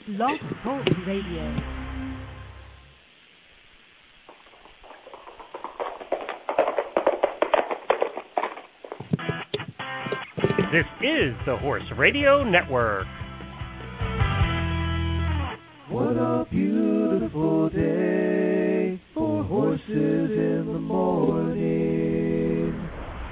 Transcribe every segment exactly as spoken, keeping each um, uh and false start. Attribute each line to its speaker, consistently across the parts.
Speaker 1: Blog Talk Radio.
Speaker 2: This is the Horse Radio Network.
Speaker 3: What a beautiful day for horses in the morning.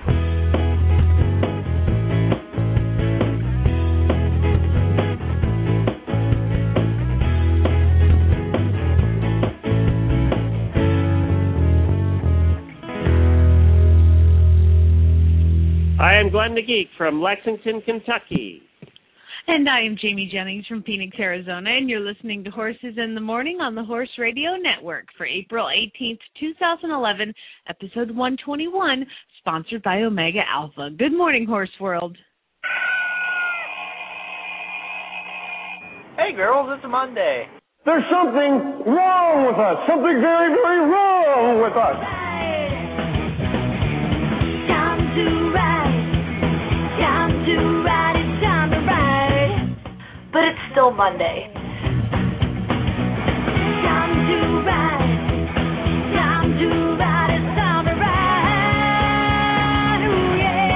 Speaker 2: I am Glenn the Geek from Lexington, Kentucky.
Speaker 4: And I am Jamie Jennings from Phoenix, Arizona, and you're listening to Horses in the Morning on the Horse Radio Network for April eighteenth, twenty eleven, episode one twenty-one, sponsored by Omega Alpha. Good morning, Horse World.
Speaker 5: Hey, girls, it's a Monday.
Speaker 6: There's something wrong with us, something very, very wrong with us.
Speaker 7: Time to ride, time to ride, it's time to ride. But it's still Monday. Time to ride, time to ride, it's time to ride. Ooh,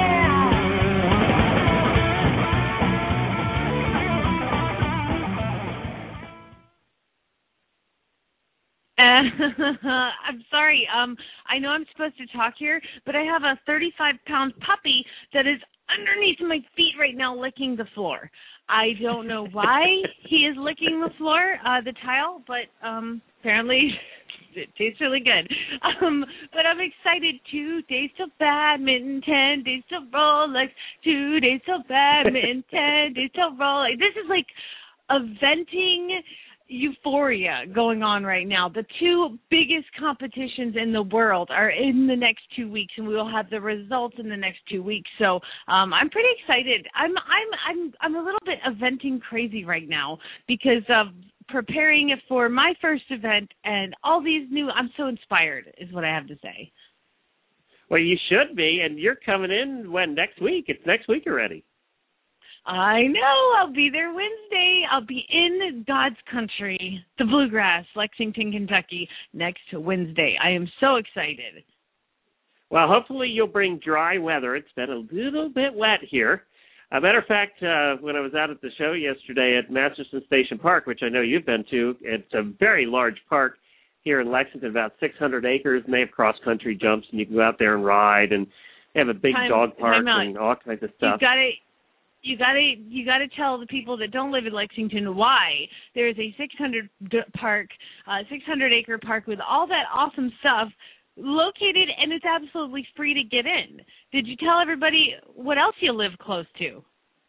Speaker 4: Uh, I'm sorry. Um, I know I'm supposed to talk here, but I have a thirty-five pound puppy that is underneath my feet right now licking the floor. I don't know why he is licking the floor, uh, the tile, but um, apparently it tastes really good. Um, but I'm excited. Two days till badminton, ten days till Rolex, two days till badminton, ten days till Rolex. This is like a venting euphoria going on right now. The two biggest competitions in the world are in the next two weeks, and we will have the results in the next two weeks. So um, I'm pretty excited. I'm I'm I'm I'm a little bit eventing crazy right now because of preparing for my first event and all these new. I'm so inspired, is what I have to say.
Speaker 2: Well, you should be, and you're coming in when next week. It's next week already.
Speaker 4: I know. I'll be there Wednesday. I'll be in God's country, the Bluegrass, Lexington, Kentucky, next Wednesday. I am so excited.
Speaker 2: Well, hopefully you'll bring dry weather. It's been a little bit wet here. As a matter of fact, uh, when I was out at the show yesterday at Masterson Station Park, which I know you've been to, it's a very large park here in Lexington, about six hundred acres, and they have cross-country jumps, and you can go out there and ride, and they have a big
Speaker 4: Time,
Speaker 2: dog park
Speaker 4: time
Speaker 2: and all kinds of stuff.
Speaker 4: You've got to... You gotta, you gotta tell the people that don't live in Lexington why there is a six hundred park, uh, six hundred acre park with all that awesome stuff located, and it's absolutely free to get in. Did you tell everybody what else you live close to?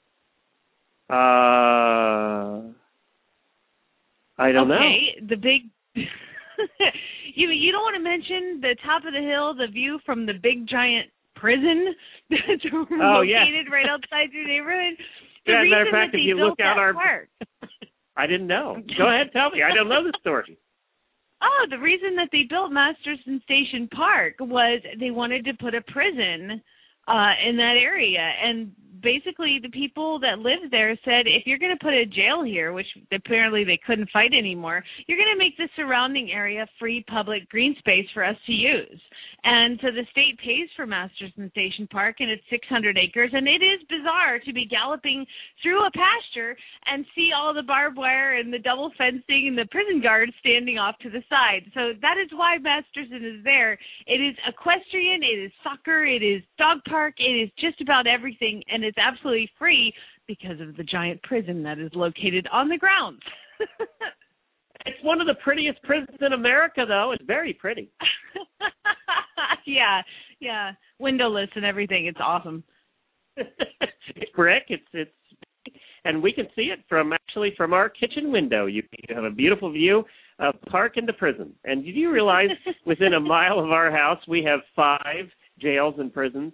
Speaker 2: Uh, I don't
Speaker 4: okay,
Speaker 2: know.
Speaker 4: Okay, the big. you you don't want to mention the top of the hill, the view from the big giant prison that's
Speaker 2: oh,
Speaker 4: located
Speaker 2: yeah.
Speaker 4: right outside your neighborhood. The
Speaker 2: yeah, as a
Speaker 4: reason
Speaker 2: matter of fact,
Speaker 4: that
Speaker 2: if
Speaker 4: they
Speaker 2: you
Speaker 4: built
Speaker 2: look out
Speaker 4: that
Speaker 2: our
Speaker 4: park.
Speaker 2: I didn't know. Go ahead, tell me. I don't know the story.
Speaker 4: Oh, the reason that they built Masterson Station Park was they wanted to put a prison uh, in that area, and basically the people that lived there said, if you're going to put a jail here, which apparently they couldn't fight anymore, you're going to make the surrounding area free public green space for us to use. And so the state pays for Masterson Station Park, and it's six hundred acres, and it is bizarre to be galloping through a pasture and see all the barbed wire and the double fencing and the prison guards standing off to the side. So that is why Masterson is there. It is equestrian, it is soccer, it is dog park, it is just about everything, and it's absolutely free because of the giant prison that is located on the grounds.
Speaker 2: It's one of the prettiest prisons in America, though. It's very pretty.
Speaker 4: yeah, yeah, windowless and everything. It's awesome.
Speaker 2: It's brick. It's it's, and we can see it from actually from our kitchen window. You, you have a beautiful view of the park and the prison. And did you realize within a mile of our house we have five jails and prisons?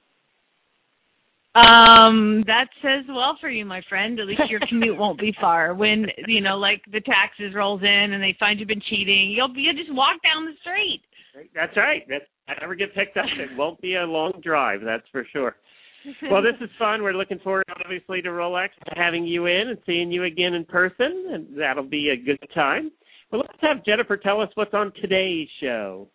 Speaker 4: Um, that says well for you, my friend. At least your commute won't be far. When, you know, like the taxes rolls in and they find you've been cheating, you'll be you'll just walk down the street.
Speaker 2: That's right. That's, I never get picked up. It won't be a long drive, that's for sure. Well, this is fun. We're looking forward, obviously, to Rolex, having you in and seeing you again in person, and that'll be a good time. Well, let's have Jennifer tell us what's on today's show.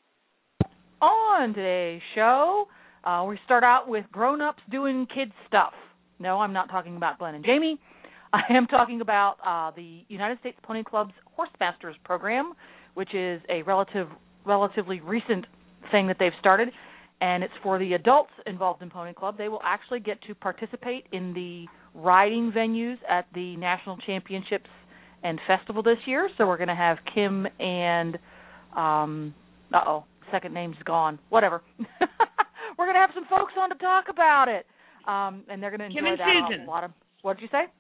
Speaker 5: On today's show, uh, we start out with grown-ups doing kid stuff. No, I'm not talking about Glenn and Jamie. I am talking about uh, the United States Pony Club's Horse Masters program, which is a relative, relatively recent thing that they've started, and it's for the adults involved in Pony Club. They will actually get to participate in the riding venues at the National Championships and Festival this year. So we're going to have Kim and, um, uh-oh, second name's gone. Whatever. We're going to have some folks on to talk about it, um, and they're going to enjoy
Speaker 4: Kim and
Speaker 5: that.
Speaker 4: Susan.
Speaker 5: A lot of, what did you say?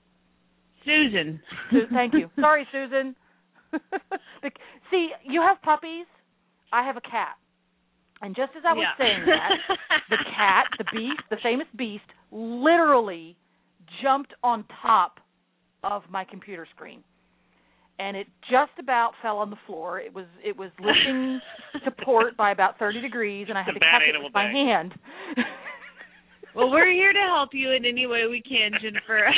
Speaker 4: Susan.
Speaker 5: Su- thank you. Sorry, Susan. the, see, you have puppies. I have a cat. And just as I was
Speaker 4: yeah.
Speaker 5: saying that, the cat, the beast, the famous beast, literally jumped on top of my computer screen. And it just about fell on the floor. It was it was lifting support by about thirty degrees, and I had to catch it with my hand.
Speaker 4: Well, we're here to help you in any way we can, Jennifer.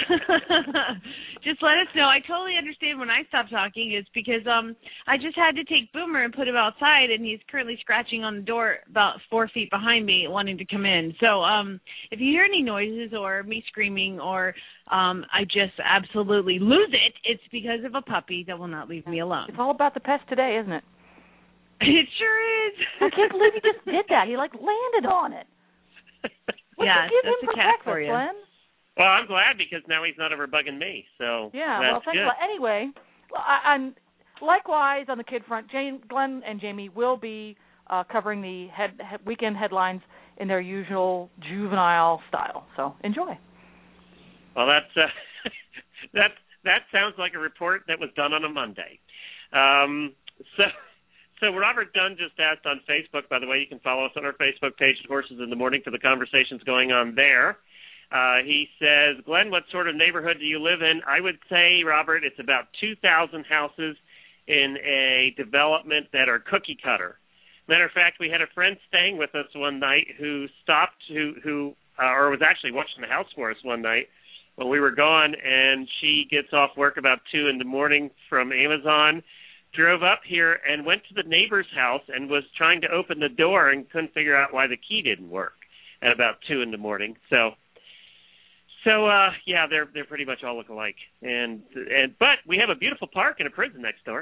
Speaker 4: Just let us know. I totally understand when I stop talking. It's because um I just had to take Boomer and put him outside, and he's currently scratching on the door about four feet behind me, wanting to come in. So um if you hear any noises or me screaming or um I just absolutely lose it, it's because of a puppy that will not leave me alone.
Speaker 5: It's all about the pest today, isn't it?
Speaker 4: It sure is.
Speaker 5: I can't believe he just did that. He, like, landed on it. What
Speaker 4: yeah,
Speaker 5: you give
Speaker 4: that's
Speaker 5: him
Speaker 4: a
Speaker 5: for
Speaker 4: cat
Speaker 5: breakfast,
Speaker 4: for you.
Speaker 5: Glenn?
Speaker 2: Well, I'm glad because now he's not ever bugging me. So
Speaker 5: yeah,
Speaker 2: that's
Speaker 5: well, thanks
Speaker 2: good.
Speaker 5: a lot. Anyway, I, I'm likewise on the kid front. Jane, Glenn, and Jamie will be uh, covering the head, head, weekend headlines in their usual juvenile style. So enjoy.
Speaker 2: Well, that's uh, that that sounds like a report that was done on a Monday. Um, so. So Robert Dunn just asked on Facebook, by the way, you can follow us on our Facebook page at Horses in the Morning for the conversations going on there. Uh, he says, Glenn, what sort of neighborhood do you live in? I would say, Robert, it's about two thousand houses in a development that are cookie cutter. Matter of fact, we had a friend staying with us one night who stopped, who, who uh, or was actually watching the house for us one night when we were gone, and she gets off work about two in the morning from Amazon, drove up here and went to the neighbor's house and was trying to open the door and couldn't figure out why the key didn't work at about two in the morning. So, so uh, yeah, they're they're pretty much all look alike. And and but we have a beautiful park and a prison next door.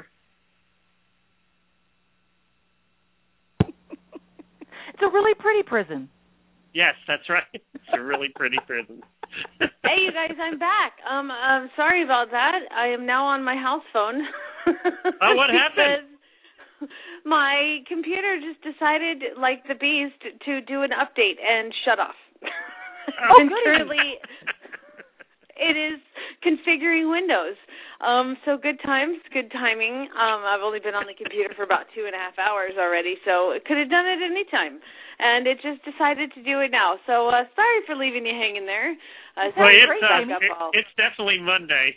Speaker 5: It's a really pretty prison.
Speaker 2: Yes, that's right. It's a really pretty prison.
Speaker 8: Hey, you guys, I'm back. Um, um, sorry about that. I am now on my house phone.
Speaker 2: Oh, what happened?
Speaker 8: My computer just decided, like the beast, to do an update and shut off.
Speaker 5: Oh,
Speaker 8: and
Speaker 5: goody.
Speaker 8: currently, it is configuring Windows. Um, so good times, good timing. Um, I've only been on the computer for about two and a half hours already, so it could have done it any time. And it just decided to do it now. So uh, sorry for leaving you hanging there. Uh,
Speaker 2: well, it's,
Speaker 8: great
Speaker 2: uh,
Speaker 8: backup
Speaker 2: it,
Speaker 8: all.
Speaker 2: it's definitely Monday.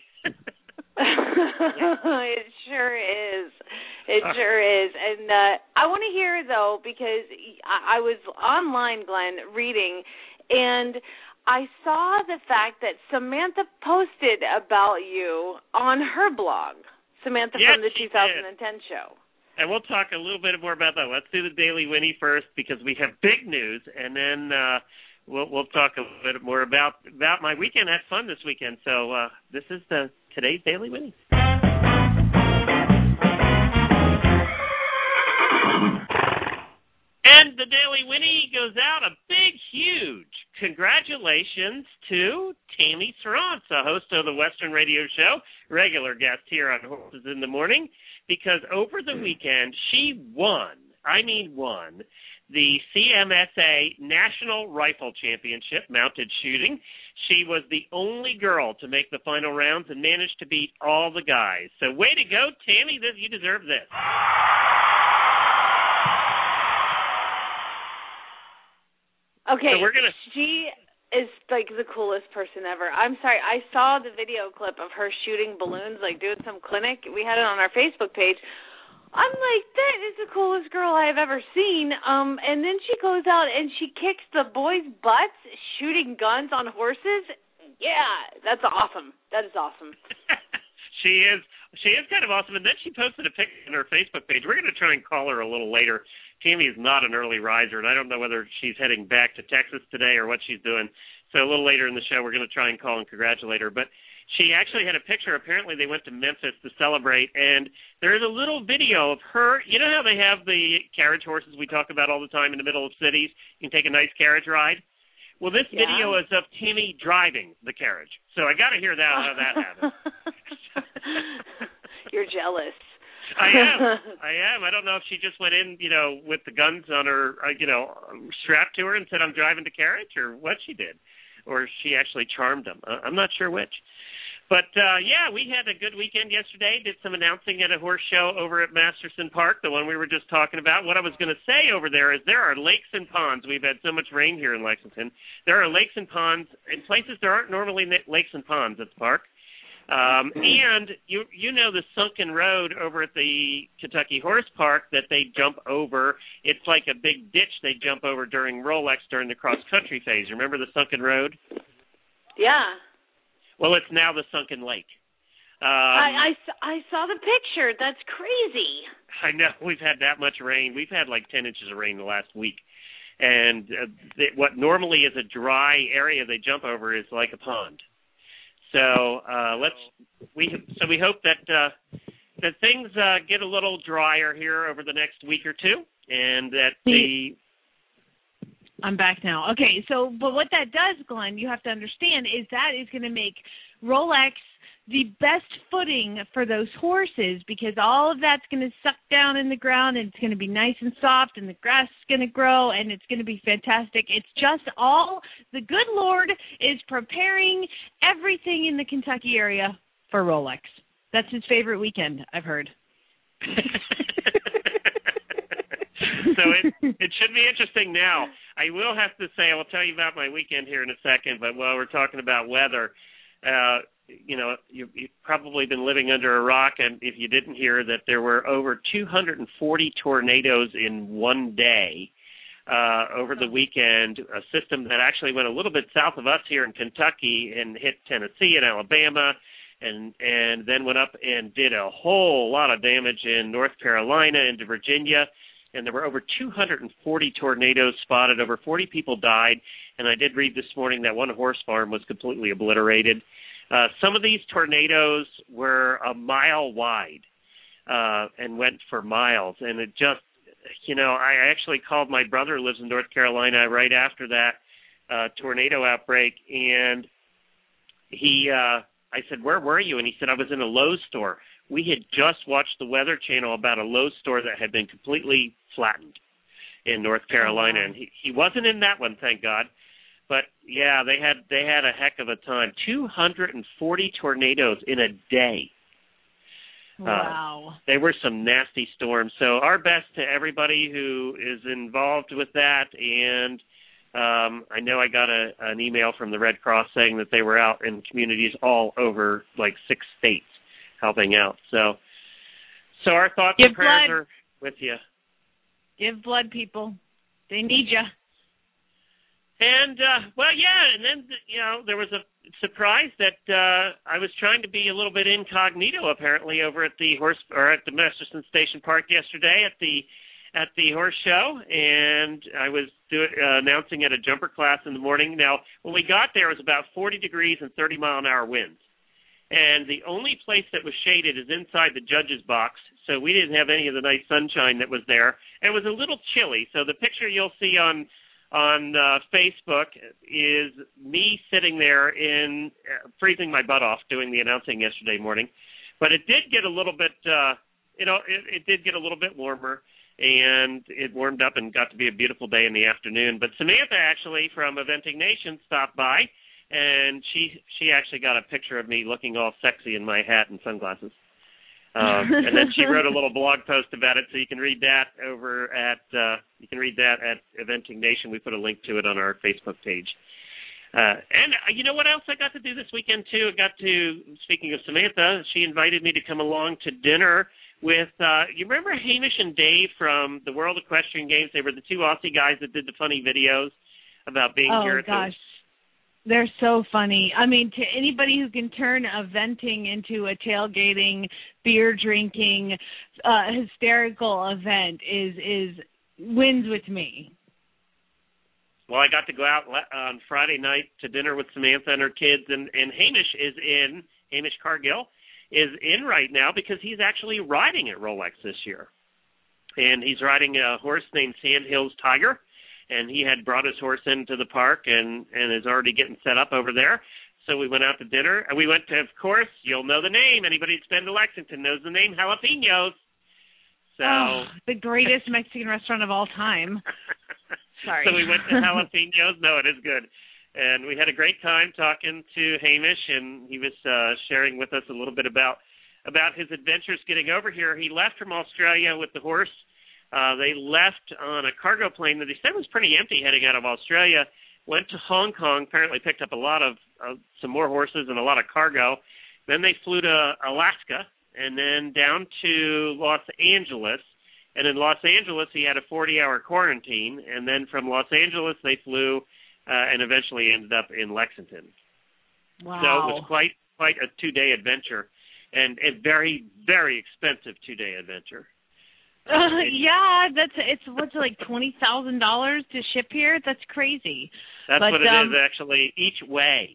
Speaker 8: It sure is. It sure is. And uh, I want to hear, though, because I, I was online, Glenn, reading, and I saw the fact that Samantha posted about you on her blog, Samantha
Speaker 2: yes,
Speaker 8: from the two thousand ten show.
Speaker 2: And we'll talk a little bit more about that. Let's do the Daily Winnie first because we have big news, and then uh, we'll we'll talk a little bit more about about my weekend. I had fun this weekend, so uh, this is the today's Daily Winnie. And the Daily Winnie goes out a big, huge congratulations to Tammy Serrance, a host of the Western Radio Show, regular guest here on Horses in the Morning, because over the weekend she won, I mean won, the C M S A National Rifle Championship mounted shooting. She was the only girl to make the final rounds and managed to beat all the guys. So way to go, Tammy. This, you deserve this.
Speaker 8: Okay,
Speaker 2: so we're gonna...
Speaker 8: she is like the coolest person ever. I'm sorry, I saw the video clip of her shooting balloons, like doing some clinic. We had it on our Facebook page. I'm like, that is the coolest girl I have ever seen. Um, and then she goes out and she kicks the boys' butts shooting guns on horses. Yeah, that's awesome. That is awesome.
Speaker 2: She is. She is kind of awesome. And then she posted a picture on her Facebook page. We're going to try and call her a little later. Tammy is not an early riser, and I don't know whether she's heading back to Texas today or what she's doing. So a little later in the show, we're going to try and call and congratulate her. But she actually had a picture. Apparently they went to Memphis to celebrate, and there's a little video of her. You know how they have the carriage horses we talk about all the time in the middle of cities? You can take a nice carriage ride. Well, this
Speaker 8: yeah.
Speaker 2: video is of Tammy driving the carriage. So I got to hear that how that happened.
Speaker 8: You're jealous.
Speaker 2: I am. I am. I don't know if she just went in, you know, with the guns on her, uh, you know, strapped to her and said, I'm driving the carriage, or what she did. Or she actually charmed them. Uh, I'm not sure which. But, uh, yeah, we had a good weekend yesterday. Did some announcing at a horse show over at Masterson Park, the one we were just talking about. What I was going to say over there is there are lakes and ponds. We've had so much rain here in Lexington. There are lakes and ponds in places there aren't normally lakes and ponds at the park. Um, and you you know the sunken road over at the Kentucky Horse Park that they jump over. It's like a big ditch they jump over during Rolex during the cross-country phase. Remember the sunken road?
Speaker 8: Yeah.
Speaker 2: Well, it's now the sunken lake. Um,
Speaker 8: I, I, I saw the picture. That's crazy.
Speaker 2: I know. We've had that much rain. We've had like ten inches of rain the last week. And uh, th- what normally is a dry area they jump over is like a pond. So uh, let's we so we hope that uh, that things uh, get a little drier here over the next week or two, and that the
Speaker 4: I'm back now. Okay, so but what that does, Glenn, you have to understand is that is going to make Rolex the best footing for those horses, because all of that's going to suck down in the ground, and it's going to be nice and soft, and the grass is going to grow, and it's going to be fantastic. It's just all the good Lord is preparing everything in the Kentucky area for Rolex. That's his favorite weekend, I've heard.
Speaker 2: So it, it should be interesting now. I will have to say, I will tell you about my weekend here in a second, but while we're talking about weather, uh, you know, you, you've probably been living under a rock, and if you didn't hear that there were over two hundred forty tornadoes in one day uh, over the weekend, a system that actually went a little bit south of us here in Kentucky and hit Tennessee and Alabama, and and then went up and did a whole lot of damage in North Carolina into Virginia. And there were over two hundred forty tornadoes spotted. Over forty people died. And I did read this morning that one horse farm was completely obliterated. Uh, some of these tornadoes were a mile wide uh, and went for miles. And it just, you know, I actually called my brother who lives in North Carolina right after that uh, tornado outbreak. And he, uh, I said, where were you? And he said, I was in a Lowe's store. We had just watched the Weather Channel about a Lowe's store that had been completely flattened in North Carolina. Oh, wow. And he, he wasn't in that one, thank God. But, yeah, they had they had a heck of a time. two hundred forty tornadoes in a day.
Speaker 4: Wow.
Speaker 2: Uh, they were some nasty storms. So our best to everybody who is involved with that. And um, I know I got a, an email from the Red Cross saying that they were out in communities all over, like, six states helping out. So so our thoughts
Speaker 4: Give
Speaker 2: and prayers
Speaker 4: blood.
Speaker 2: are with you.
Speaker 4: Give blood, people. They need you.
Speaker 2: And, uh, well, yeah, and then, you know, there was a surprise that uh, I was trying to be a little bit incognito, apparently, over at the horse or at the Masterson Station Park yesterday at the at the horse show, and I was do, uh, announcing at a jumper class in the morning. Now, when we got there, it was about forty degrees and thirty mile an hour winds. And the only place that was shaded is inside the judge's box, so we didn't have any of the nice sunshine that was there. And it was a little chilly, so the picture you'll see on on uh, Facebook is me sitting there in uh, freezing my butt off doing the announcing yesterday morning. But it did get a little bit, uh, you know, it, it did get a little bit warmer, and it warmed up and got to be a beautiful day in the afternoon. But Samantha actually from Eventing Nation stopped by, and she she actually got a picture of me looking all sexy in my hat and sunglasses. Um, and then she wrote a little blog post about it, so you can read that over at uh, you can read that at Eventing Nation. We put a link to it on our Facebook page. Uh, and uh, you know what else I got to do this weekend too? I got to, speaking of Samantha, she invited me to come along to dinner with, uh, you remember Hamish and Dave from the World Equestrian Games? They were the two Aussie guys that did the funny videos about being
Speaker 4: oh,
Speaker 2: here. At
Speaker 4: gosh.
Speaker 2: The...
Speaker 4: They're so funny. I mean, to anybody who can turn a venting into a tailgating, beer drinking, uh, hysterical event is is wins with me.
Speaker 2: Well, I got to go out on Friday night to dinner with Samantha and her kids, and, and Hamish is in, Hamish Cargill is in right now because he's actually riding at Rolex this year. And he's riding a horse named Sandhills Tiger, and he had brought his horse into the park and, and is already getting set up over there. So we went out to dinner, and we went to, of course, you'll know the name. Anybody that's been to Lexington knows the name, Jalapenos. So
Speaker 4: oh, the greatest Mexican restaurant of all time. Sorry.
Speaker 2: So we went to Jalapenos. No, it is good. And we had a great time talking to Hamish, and he was uh, sharing with us a little bit about about his adventures getting over here. He left from Australia with the horse. Uh, they left on a cargo plane that he said was pretty empty heading out of Australia, went to Hong Kong, apparently picked up a lot of uh, some more horses and a lot of cargo. Then they flew to Alaska and then down to Los Angeles. And in Los Angeles, he had a forty-hour quarantine. And then from Los Angeles, they flew uh, and eventually ended up in Lexington.
Speaker 4: Wow.
Speaker 2: So it was quite quite a two-day adventure, and a very, very expensive two-day adventure.
Speaker 4: Uh, yeah, that's it's what's it, like twenty thousand dollars to ship here. That's crazy.
Speaker 2: That's
Speaker 4: but,
Speaker 2: what it
Speaker 4: um,
Speaker 2: is actually each way.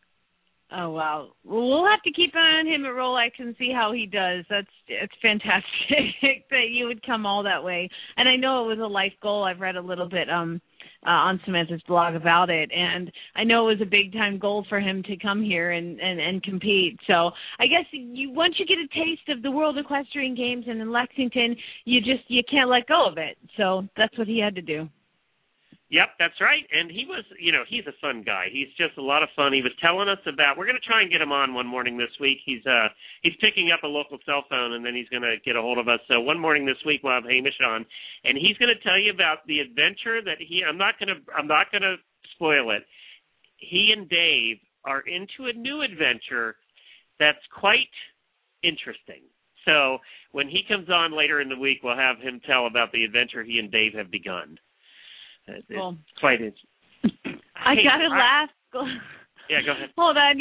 Speaker 4: Oh wow, well, we'll have to keep an eye on him at Rolex and see how he does. That's it's fantastic that you would come all that way. And I know it was a life goal. I've read a little bit um uh, on Samantha's blog about it, and I know it was a big time goal for him to come here and, and, and compete. So I guess you once you get a taste of the World Equestrian Games and in Lexington, you just you can't let go of it. So that's what he had to do.
Speaker 2: Yep, that's right. And he was, you know, he's a fun guy. He's just a lot of fun. He was telling us about, we're going to try and get him on one morning this week. He's uh he's picking up a local cell phone, and then he's going to get a hold of us. So one morning this week we'll have Hamish on, and he's going to tell you about the adventure that he, I'm not going to, I'm not going to spoil it. He and Dave are into a new adventure that's quite interesting. So when he comes on later in the week, we'll have him tell about the adventure he and Dave have begun. It's
Speaker 4: well,
Speaker 2: quite interesting.
Speaker 4: I
Speaker 2: hey,
Speaker 4: gotta
Speaker 2: I,
Speaker 4: laugh.
Speaker 2: Yeah, go ahead.
Speaker 4: Hold on.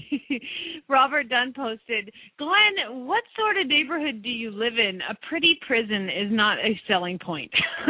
Speaker 4: Robert Dunn posted, Glenn, what sort of neighborhood do you live in? A pretty prison is not a selling point.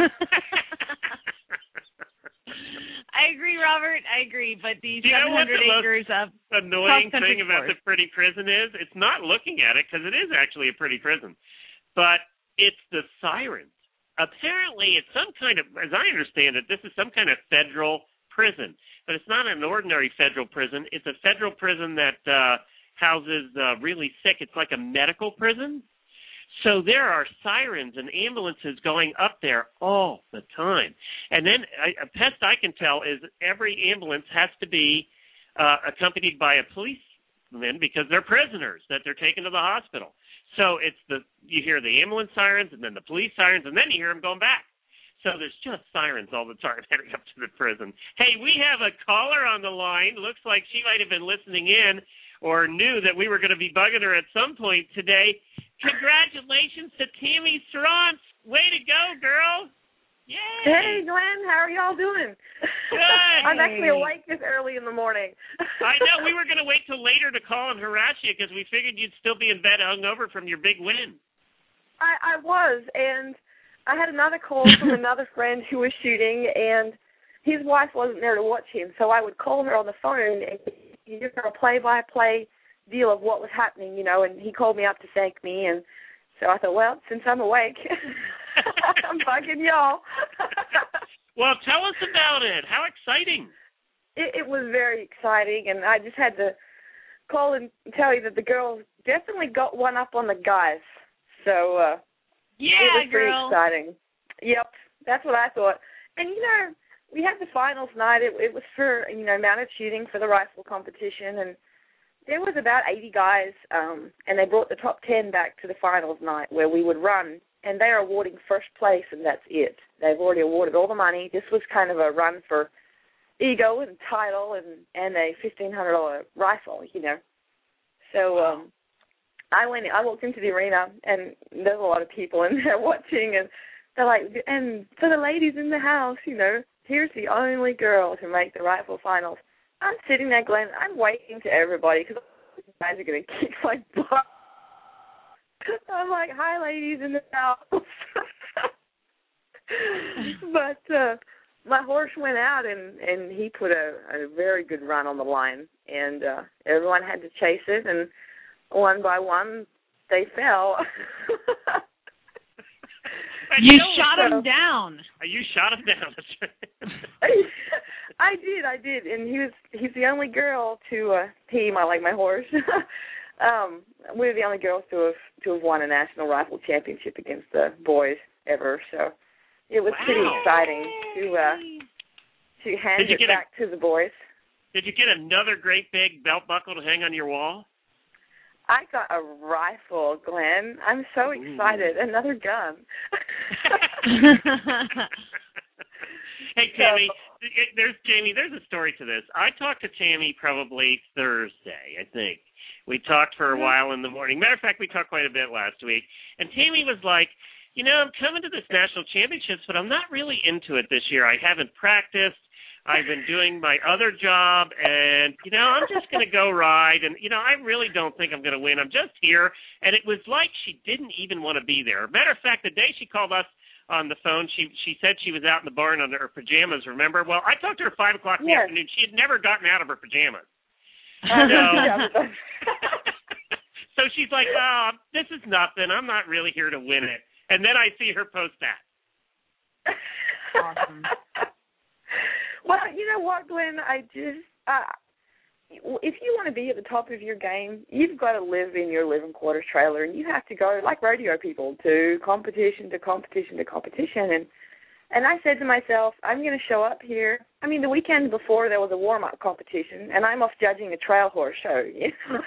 Speaker 4: I agree, Robert. I agree. But the
Speaker 2: you
Speaker 4: seven hundred acres of
Speaker 2: annoying thing about
Speaker 4: sports.
Speaker 2: the pretty prison is it's not looking at it because it is actually a pretty prison, but it's the sirens. Apparently, it's some kind of, as I understand it, this is some kind of federal prison. But it's not an ordinary federal prison. It's a federal prison that uh, houses uh, really sick. It's like a medical prison. So there are sirens and ambulances going up there all the time. And then a, a best I can tell is every ambulance has to be uh, accompanied by a policeman because they're prisoners that they're taken to the hospital. So it's the you hear the ambulance sirens and then the police sirens, and then you hear them going back. So there's just sirens all the time heading up to the prison. Hey, we have a caller on the line. Looks like she might have been listening in or knew that we were going to be bugging her at some point today. Congratulations to Tammy Srance. Way to go, girl. Yay.
Speaker 9: Hey, Glenn. How are y'all doing?
Speaker 2: Good.
Speaker 9: I'm actually awake this early in the morning.
Speaker 2: I know. We were going to wait till later to call and harass you because we figured you'd still be in bed hungover from your big win.
Speaker 9: I, I was, and I had another call from another friend who was shooting, and his wife wasn't there to watch him, so I would call her on the phone and give her a play-by-play deal of what was happening, you know, and he called me up to thank me, and so I thought, well, since I'm awake, I'm bugging y'all.
Speaker 2: Well, tell us about it. How exciting.
Speaker 9: It, it was very exciting, and I just had to call and tell you that the girls definitely got one up on the guys. So uh,
Speaker 4: yeah,
Speaker 9: it was pretty
Speaker 4: girl.
Speaker 9: exciting. Yep, that's what I thought. And, you know, we had the finals night. It, it was for, you know, mounted shooting for the rifle competition, and there was about eighty guys, um, and they brought the top ten back to the finals night where we would run, and they are awarding first place, and that's it. They've already awarded all the money. This was kind of a run for ego and title and, and a fifteen hundred dollars rifle, you know. So um, I went. I walked into the arena, and there's a lot of people in there watching, and they're like, and for the ladies in the house, you know, here's the only girl to make the rifle finals. I'm sitting there, Glenn. I'm waving to everybody because you guys are going to kick my butt. I'm like, hi, ladies in the house. But uh, my horse went out, and, and he put a, a very good run on the line, and uh, everyone had to chase it, and one by one, they fell.
Speaker 4: You shot him down.
Speaker 2: You shot him down.
Speaker 9: I did, I did, and he was he's the only girl to uh, he, my like my horse. um, we were the only girls to have to have won a national rifle championship against the boys ever. So it was
Speaker 2: wow.
Speaker 9: pretty exciting to uh, to hand
Speaker 2: did you
Speaker 9: it
Speaker 2: get
Speaker 9: back
Speaker 2: a,
Speaker 9: to the boys.
Speaker 2: Did you get another great big belt buckle to hang on your wall?
Speaker 9: I got a rifle, Glenn. I'm so excited. Ooh. Another gun.
Speaker 2: Hey, Tammy, there's Jamie. There's a story to this. I talked to Tammy probably Thursday, I think. We talked for a while in the morning. Matter of fact, we talked quite a bit last week. And Tammy was like, you know, I'm coming to this national championships, but I'm not really into it this year. I haven't practiced. I've been doing my other job, and, you know, I'm just going to go ride. And, you know, I really don't think I'm going to win. I'm just here. And it was like she didn't even want to be there. Matter of fact, the day she called us on the phone, she she said she was out in the barn under her pajamas, remember? Well, I talked to her at five o'clock in
Speaker 9: yes.
Speaker 2: the afternoon. She had never gotten out of her pajamas.
Speaker 9: Uh,
Speaker 2: so,
Speaker 9: yeah.
Speaker 2: so she's like, oh, this is nothing. I'm not really here to win it. And then I see her post that.
Speaker 5: Awesome.
Speaker 9: Well, you know what, Glenn? I just, uh, if you want to be at the top of your game, you've got to live in your living quarters trailer, and you have to go, like rodeo people, to competition to competition to competition. And and I said to myself, I'm going to show up here. I mean, the weekend before there was a warm-up competition, and I'm off judging a trail horse show. You know?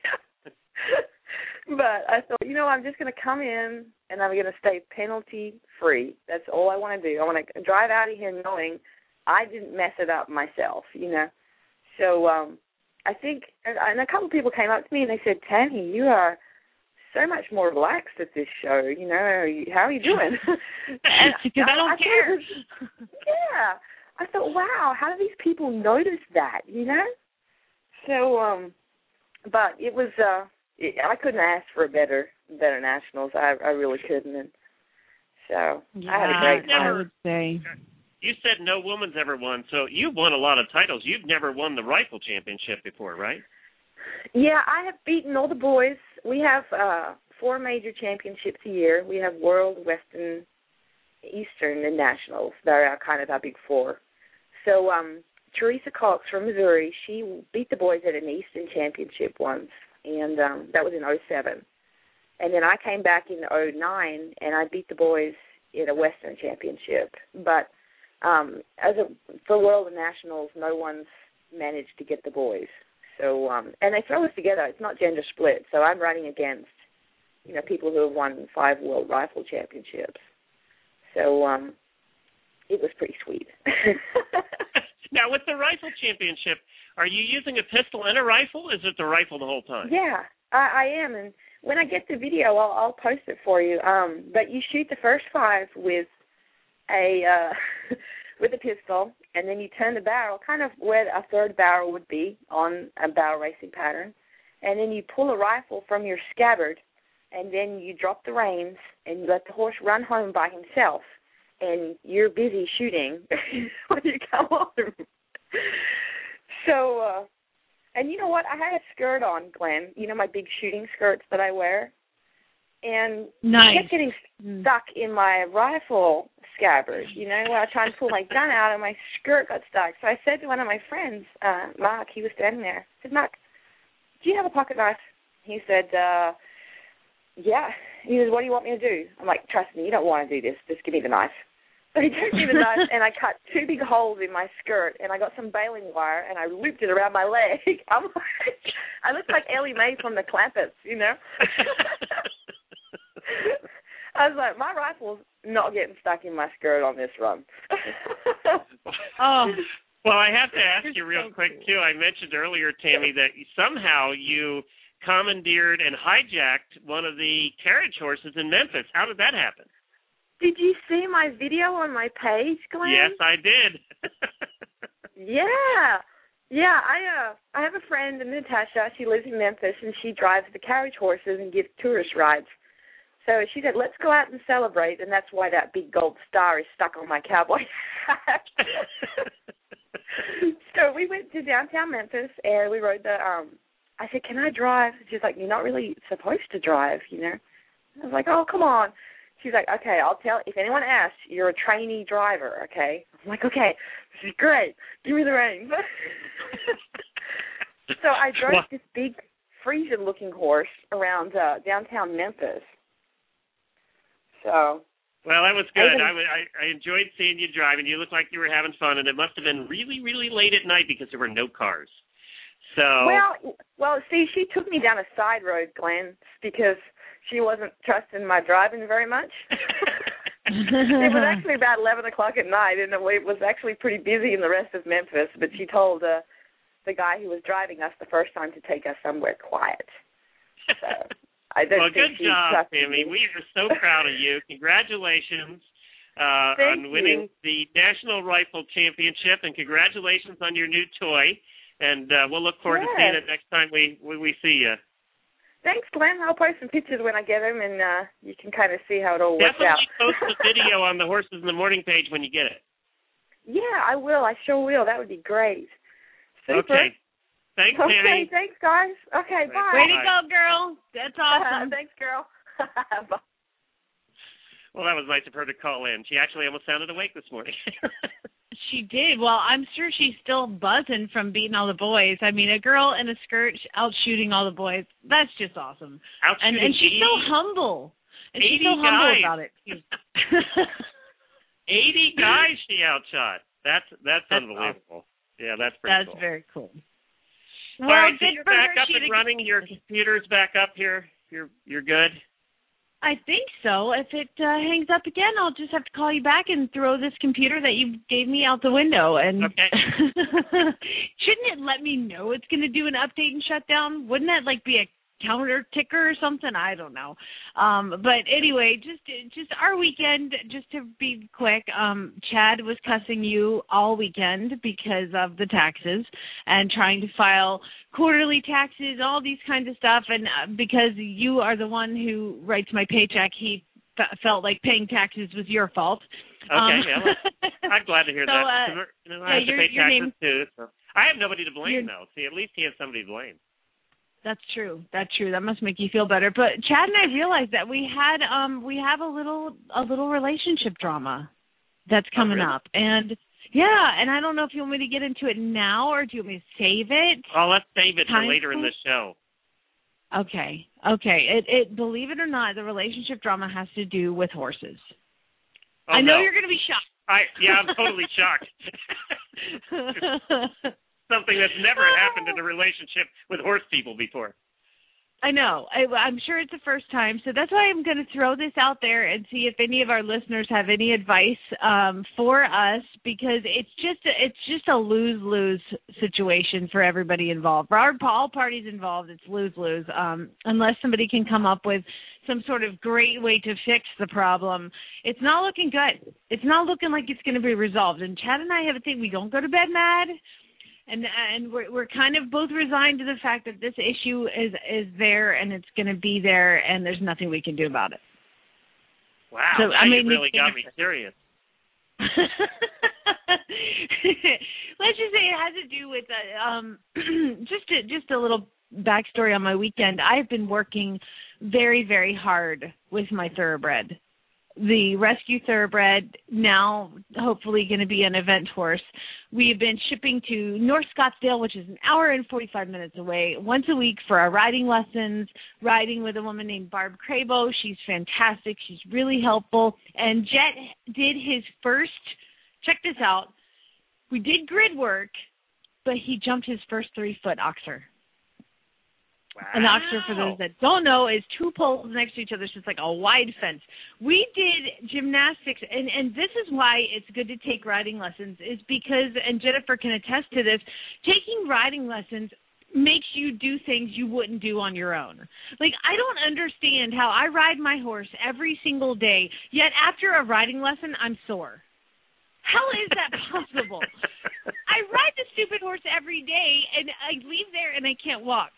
Speaker 9: But I thought, you know, I'm just going to come in, and I'm going to stay penalty-free. That's all I want to do. I want to drive out of here knowing I didn't mess it up myself, you know. So um, I think, and a couple of people came up to me and they said, Tammy, you are so much more relaxed at this show, you know. How are you doing? And
Speaker 4: because I, I don't I care.
Speaker 9: Thought, yeah. I thought, wow, how do these people notice that, you know? So, um, but it was, uh, it, I couldn't ask for a better, better nationals. I, I really couldn't. And so
Speaker 4: yeah,
Speaker 9: I had a great time.
Speaker 4: I would say.
Speaker 2: You said no woman's ever won, so you've won a lot of titles. You've never won the rifle championship before, right?
Speaker 9: Yeah, I have beaten all the boys. We have uh, four major championships a year. We have World, Western, Eastern, and Nationals. They're our, kind of our big four. So um, Teresa Cox from Missouri, she beat the boys at an Eastern championship once, and um, that was in oh seven. And then I came back in oh nine, and I beat the boys in a Western championship. But Um, as a, for World and Nationals, no one's managed to get the boys. So, um, and they throw us together. It's not gender split. So I'm running against, you know, people who have won five World Rifle Championships. So um, it was pretty sweet.
Speaker 2: Now, with the Rifle Championship, are you using a pistol and a rifle? Is it the rifle the whole time?
Speaker 9: Yeah, I, I am. And when I get the video, I'll, I'll post it for you. Um, but you shoot the first five with a uh, with a pistol, and then you turn the barrel, kind of where a third barrel would be on a barrel racing pattern, and then you pull a rifle from your scabbard, and then you drop the reins, and you let the horse run home by himself, and you're busy shooting when you come home. So, uh, and you know what? I had a skirt on, Glenn, you know my big shooting skirts that I wear, and
Speaker 4: nice.
Speaker 9: I kept getting stuck in my rifle scabbard, you know, while I tried to pull my gun out, and my skirt got stuck. So I said to one of my friends, uh, Mark, he was standing there, I said, Mark, do you have a pocket knife? He said, uh, yeah. He said, what do you want me to do? I'm like, trust me, you don't want to do this. Just give me the knife. So he gave me the knife, and I cut two big holes in my skirt, and I got some baling wire, and I looped it around my leg. I'm like, I looked like Ellie Mae from the Clampets, you know. I was like, my rifle's not getting stuck in my skirt on this run.
Speaker 2: Oh, well, I have to ask you real quick, too. I mentioned earlier, Tammy, that somehow you commandeered and hijacked one of the carriage horses in Memphis. How did that happen?
Speaker 9: Did you see my video on my page, Glenn?
Speaker 2: Yes, I did.
Speaker 9: Yeah. Yeah, I uh I have a friend, Natasha. She lives in Memphis, and she drives the carriage horses and gives tourist rides. So she said, let's go out and celebrate, and that's why that big gold star is stuck on my cowboy hat. So we went to downtown Memphis, and we rode the, um, I said, can I drive? She's like, you're not really supposed to drive, you know. I was like, oh, come on. She's like, okay, I'll tell, if anyone asks, you're a trainee driver, okay? I'm like, okay, this is great. Give me the reins. So I drove what? this big Friesian-looking horse around uh, downtown Memphis. So.
Speaker 2: Well, that was good. I, I, I enjoyed seeing you driving. You looked like you were having fun, and it must have been really, really late at night because there were no cars. So.
Speaker 9: Well, well, see, she took me down a side road, Glenn, because she wasn't trusting my driving very much. It was actually about eleven o'clock at night, and it was actually pretty busy in the rest of Memphis, but she told uh, the guy who was driving us the first time to take us somewhere quiet. So I don't
Speaker 2: well,
Speaker 9: think
Speaker 2: good job, Tammy.
Speaker 9: Me.
Speaker 2: We are so proud of you. Congratulations uh, on winning
Speaker 9: you.
Speaker 2: the National Rifle Championship, and congratulations on your new toy. And uh, we'll look forward
Speaker 9: yes.
Speaker 2: to seeing it next time we, we, we see you.
Speaker 9: Thanks, Glenn. I'll post some pictures when I get them, and uh, you can kind of see how it all works
Speaker 2: Definitely
Speaker 9: out.
Speaker 2: Definitely post the video on the Horses in the Morning page when you get it.
Speaker 9: Yeah, I will. I sure will. That would be great. Super.
Speaker 2: Okay. Thanks,
Speaker 9: okay,
Speaker 2: Tammy.
Speaker 9: Okay, thanks, guys. Okay, bye.
Speaker 4: Way to go, girl. That's awesome.
Speaker 9: thanks, girl. Bye.
Speaker 2: Well, that was nice of her to call in. She actually almost sounded awake this morning.
Speaker 4: She did. Well, I'm sure she's still buzzing from beating all the boys. I mean, a girl in a skirt out shooting all the boys, that's just awesome.
Speaker 2: Out
Speaker 4: and and she's so humble. And she's so humble
Speaker 2: guys.
Speaker 4: about it.
Speaker 2: eighty guys she outshot. That's that's, that's unbelievable.
Speaker 4: Awesome.
Speaker 2: Yeah, that's pretty
Speaker 4: that's
Speaker 2: cool.
Speaker 4: That's very cool.
Speaker 2: All
Speaker 4: well,
Speaker 2: right, so you're back up and running. Your computer's back up here. You're you're good?
Speaker 4: I think so. If it uh, hangs up again, I'll just have to call you back and throw this computer that you gave me out the window. And
Speaker 2: okay.
Speaker 4: Shouldn't it let me know it's going to do an update and shut down? Wouldn't that like be a counter ticker or something? I don't know. Um, but anyway, just just our weekend, just to be quick, um, Chad was cussing you all weekend because of the taxes and trying to file quarterly taxes, all these kinds of stuff. And uh, because you are the one who writes my paycheck, he f- felt like paying taxes was your fault.
Speaker 2: Okay,
Speaker 4: um,
Speaker 2: yeah, I'm glad to hear
Speaker 4: so,
Speaker 2: that.
Speaker 4: Uh,
Speaker 2: you know,
Speaker 4: yeah,
Speaker 2: I have
Speaker 4: your,
Speaker 2: to pay
Speaker 4: your
Speaker 2: taxes
Speaker 4: name,
Speaker 2: too. So. I have nobody to blame,
Speaker 4: your,
Speaker 2: though. See, at least he has somebody to blame.
Speaker 4: That's true. That's true. That must make you feel better. But Chad and I realized that we had um we have a little a little relationship drama that's coming
Speaker 2: oh, really?
Speaker 4: up. And yeah, and I don't know if you want me to get into it now or do you want me to save it?
Speaker 2: Oh, let's save it
Speaker 4: Time
Speaker 2: for later
Speaker 4: point?
Speaker 2: in the show.
Speaker 4: Okay. Okay. It it believe it or not, the relationship drama has to do with horses.
Speaker 2: Oh,
Speaker 4: I know
Speaker 2: no.
Speaker 4: you're going to be shocked.
Speaker 2: I yeah, I'm totally shocked. Something that's never happened in a relationship with horse people before.
Speaker 4: I know. I, I'm sure it's the first time. So that's why I'm going to throw this out there and see if any of our listeners have any advice um, for us, because it's just a, it's just a lose-lose situation for everybody involved. For our, all parties involved, it's lose-lose. Um, unless somebody can come up with some sort of great way to fix the problem, it's not looking good. It's not looking like it's going to be resolved. And Chad and I have a thing. We don't go to bed mad. And and we're we're kind of both resigned to the fact that this issue is is there and it's going to be there and there's nothing we can do about it.
Speaker 2: Wow,
Speaker 4: so,
Speaker 2: now
Speaker 4: I mean,
Speaker 2: you really got me serious.
Speaker 4: Let's just say it has to do with uh, um just a, just a little backstory on my weekend. I've been working very very hard with my thoroughbred. The rescue thoroughbred, now hopefully going to be an event horse. We've been shipping to North Scottsdale, which is an hour and forty-five minutes away, once a week for our riding lessons, riding with a woman named Barb Crabo. She's fantastic. She's really helpful. And Jet did his first, check this out, we did grid work, but he jumped his first three-foot oxer.
Speaker 2: Wow.
Speaker 4: An oxer, for those that don't know, is two poles next to each other, so it's like a wide fence. We did gymnastics, and, and this is why it's good to take riding lessons, is because, and Jennifer can attest to this, taking riding lessons makes you do things you wouldn't do on your own. Like, I don't understand how I ride my horse every single day, yet after a riding lesson, I'm sore. How is that possible? I ride the stupid horse every day, and I leave there and I can't walk.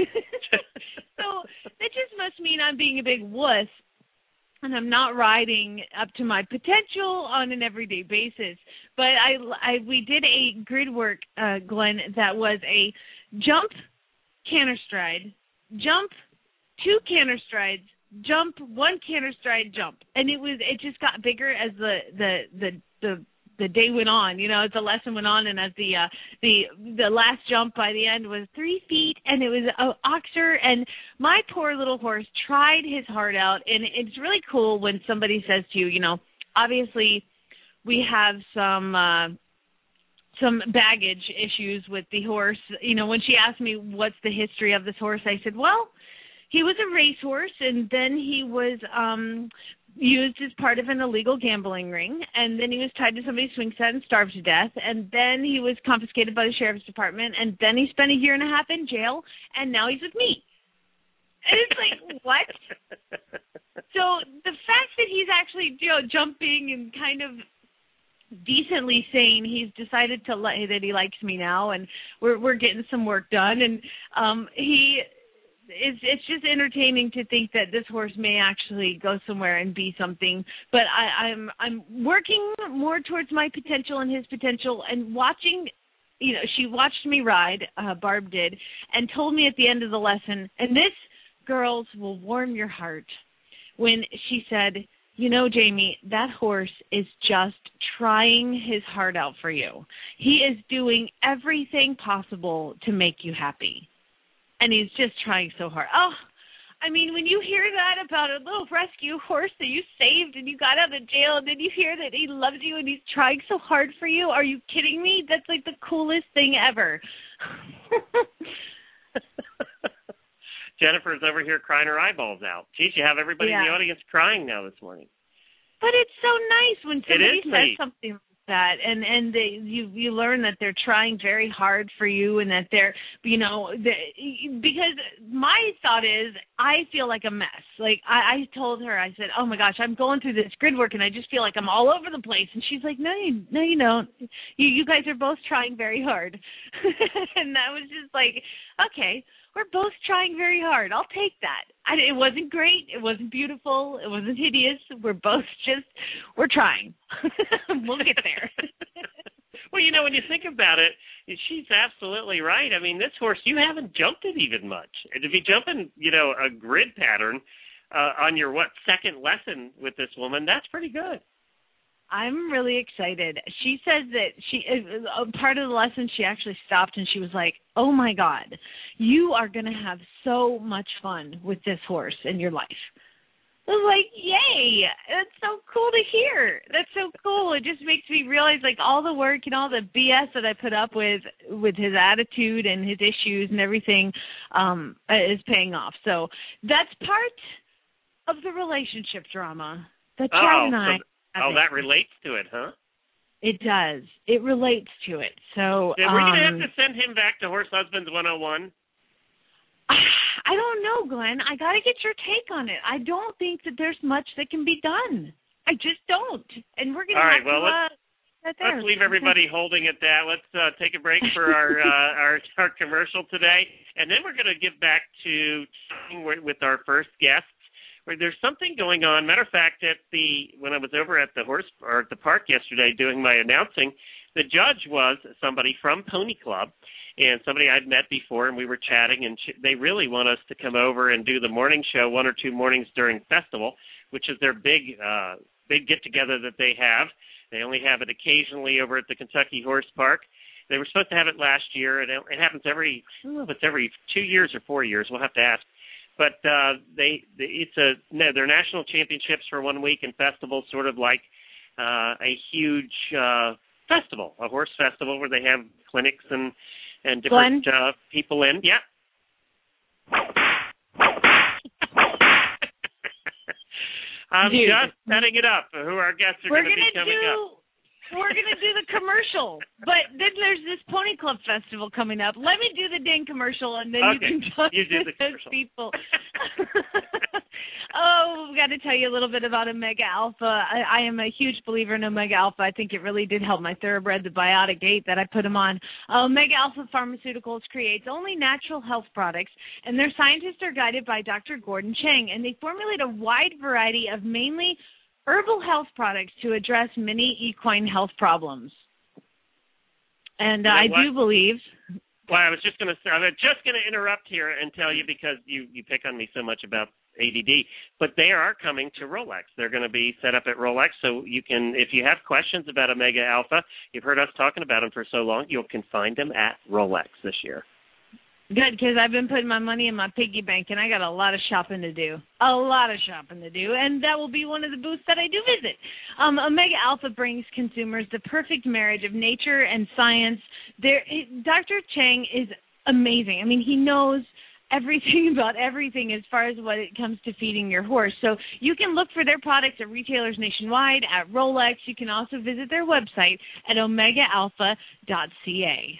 Speaker 4: So that just must mean I'm being a big wuss, and I'm not riding up to my potential on an everyday basis. But I, I we did a grid work, uh, Glenn, that was a jump, canter stride, jump, two canter strides, jump, one canter stride, jump, and it was it just got bigger as the the the the the day went on, you know, as the lesson went on, and as the uh, the the last jump by the end was three feet, and it was an oxer, and my poor little horse tried his heart out, and it's really cool when somebody says to you, you know, obviously we have some uh, some baggage issues with the horse. You know, when she asked me what's the history of this horse, I said, well, he was a racehorse, and then he was um used as part of an illegal gambling ring, and then he was tied to somebody's swing set and starved to death, and then he was confiscated by the sheriff's department, and then he spent a year and a half in jail, and now he's with me. And it's like, what? So the fact that he's actually, you know, jumping and kind of decently saying he's decided to let that he likes me now, and we're we're getting some work done, and um he It's it's just entertaining to think that this horse may actually go somewhere and be something. But I, I'm I'm working more towards my potential and his potential, and watching. You know, she watched me ride. Uh, Barb did, and told me at the end of the lesson. And this, girls, will warm your heart when she said, "You know, Jamie, that horse is just trying his heart out for you. He is doing everything possible to make you happy. And he's just trying so hard." Oh, I mean, when you hear that about a little rescue horse that you saved and you got out of jail, and then you hear that he loves you and he's trying so hard for you, are you kidding me? That's like the coolest thing ever.
Speaker 2: Jennifer's over here crying her eyeballs out. Geez, you have everybody
Speaker 4: yeah.
Speaker 2: in the audience crying now this morning.
Speaker 4: But it's so nice when somebody says
Speaker 2: neat.
Speaker 4: something like that, and and they, you you learn that they're trying very hard for you, and that they're, you know, they, because my thought is I feel like a mess. Like I, I told her, I said, "Oh my gosh, I'm going through this grid work, and I just feel like I'm all over the place." And she's like, "No, you no, you don't. You you guys are both trying very hard." And that was just like, okay. We're both trying very hard. I'll take that. I, it wasn't great. It wasn't beautiful. It wasn't hideous. We're both just, we're trying. We'll get there.
Speaker 2: Well, you know, when you think about it, she's absolutely right. I mean, this horse, you haven't jumped it even much. And to be jumping, you know, a grid pattern uh, on your, what, second lesson with this woman, that's pretty good.
Speaker 4: I'm really excited. She says that she, uh, part of the lesson, she actually stopped and she was like, "Oh my God, you are going to have so much fun with this horse in your life." I was like, yay, that's so cool to hear. That's so cool. It just makes me realize, like, all the work and all the B S that I put up with, with his attitude and his issues and everything um, is paying off. So that's part of the relationship drama that Chad
Speaker 2: oh,
Speaker 4: and I...
Speaker 2: So- Oh, that relates to it, huh?
Speaker 4: It does. It relates to it. So
Speaker 2: yeah, we're
Speaker 4: um,
Speaker 2: going to have to send him back to Horse Husbands one oh one.
Speaker 4: I don't know, Glenn. I got to get your take on it. I don't think that there's much that can be done. I just don't. And we're going
Speaker 2: All
Speaker 4: to
Speaker 2: right,
Speaker 4: have
Speaker 2: well,
Speaker 4: to...
Speaker 2: Let's,
Speaker 4: uh,
Speaker 2: let's leave everybody holding at that. Let's uh, take a break for our, uh, our our commercial today, and then we're going to get back to talking with our first guest. Where there's something going on. Matter of fact, at the when I was over at the horse or at the park yesterday doing my announcing, the judge was somebody from Pony Club and somebody I'd met before, and we were chatting. And they really want us to come over and do the morning show one or two mornings during festival, which is their big uh, big get together that they have. They only have it occasionally over at the Kentucky Horse Park. They were supposed to have it last year, and it happens every I don't know if it's every two years or four years. We'll have to ask. But uh, they, they, it's a no, they're national championships for one week and festivals, sort of like uh, a huge uh, festival, a horse festival where they have clinics and and different uh, people in. Yeah. I'm
Speaker 4: Dude.
Speaker 2: just setting it up for who our guests are
Speaker 4: We're
Speaker 2: going to be coming
Speaker 4: do,
Speaker 2: up.
Speaker 4: we're going to do the commercial. But then there's this Pony Club Festival coming up. Let me do the dang commercial, and then
Speaker 2: okay.
Speaker 4: you can talk
Speaker 2: you do
Speaker 4: to
Speaker 2: the
Speaker 4: those
Speaker 2: commercial.
Speaker 4: people. Oh, we've got to tell you a little bit about Omega Alpha. I, I am a huge believer in Omega Alpha. I think it really did help my thoroughbred, the Biotic eight, that I put him on. Uh, Omega Alpha Pharmaceuticals creates only natural health products, and their scientists are guided by Doctor Gordon Chang, and they formulate a wide variety of mainly herbal health products to address many equine health problems. And uh,
Speaker 2: you know
Speaker 4: I
Speaker 2: what?
Speaker 4: do believe...
Speaker 2: Well, I was just going to I was just going to interrupt here and tell you, because you, you pick on me so much about A D D, but they are coming to Rolex. They're going to be set up at Rolex, so you can, if you have questions about Omega Alpha, you've heard us talking about them for so long, you can find them at Rolex this year.
Speaker 4: Good, because I've been putting my money in my piggy bank, and I got a lot of shopping to do. A lot of shopping to do, and that will be one of the booths that I do visit. Um, Omega Alpha brings consumers the perfect marriage of nature and science. There, Doctor Chang is amazing. I mean, he knows everything about everything as far as what it comes to feeding your horse. So you can look for their products at retailers nationwide, at Rolex. You can also visit their website at omega alpha dot c a.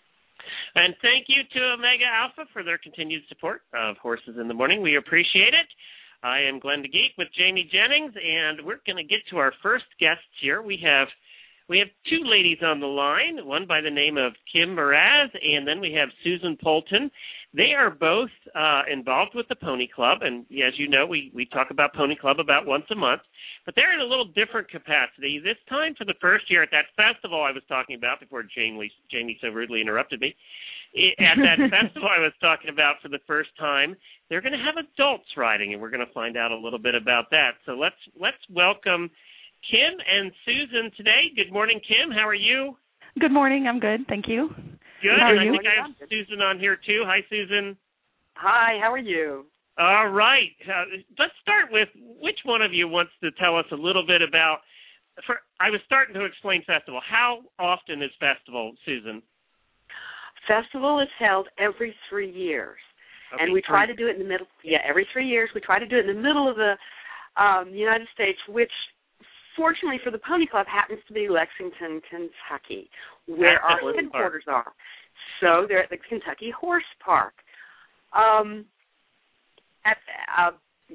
Speaker 2: And thank you to Omega Alpha for their continued support of Horses in the Morning. We appreciate it. I am Glenn the Geek with Jamie Jennings, and we're going to get to our first guests here. We have we have two ladies on the line, one by the name of Kim Mraz, and then we have Susan Polton. They are both uh, involved with the Pony Club, and as you know, we, we talk about Pony Club about once a month, but they're in a little different capacity. This time for the first year at that festival I was talking about before Jamie, Jamie so rudely interrupted me. At that festival I was talking about for the first time, they're going to have adults riding, and we're going to find out a little bit about that. So let's let's welcome Kim and Susan today. Good morning, Kim. How are you?
Speaker 10: Good morning. I'm good. Thank you.
Speaker 2: Good.
Speaker 10: How are
Speaker 2: I
Speaker 10: you?
Speaker 2: think I have Susan on here, too. Hi, Susan.
Speaker 11: Hi. How are you?
Speaker 2: All right. Uh, let's start with which one of you wants to tell us a little bit about for, I was starting to explain festival. How often is festival, Susan?
Speaker 11: Festival is held every three years.
Speaker 2: Okay.
Speaker 11: And we try to do it in the middle. Yeah, every three years. We try to do it in the middle of the um, United States, which, fortunately for the Pony Club, happens to be Lexington, Kentucky, where
Speaker 2: At
Speaker 11: our headquarters are. So they're at the Kentucky Horse Park. Um, at, uh,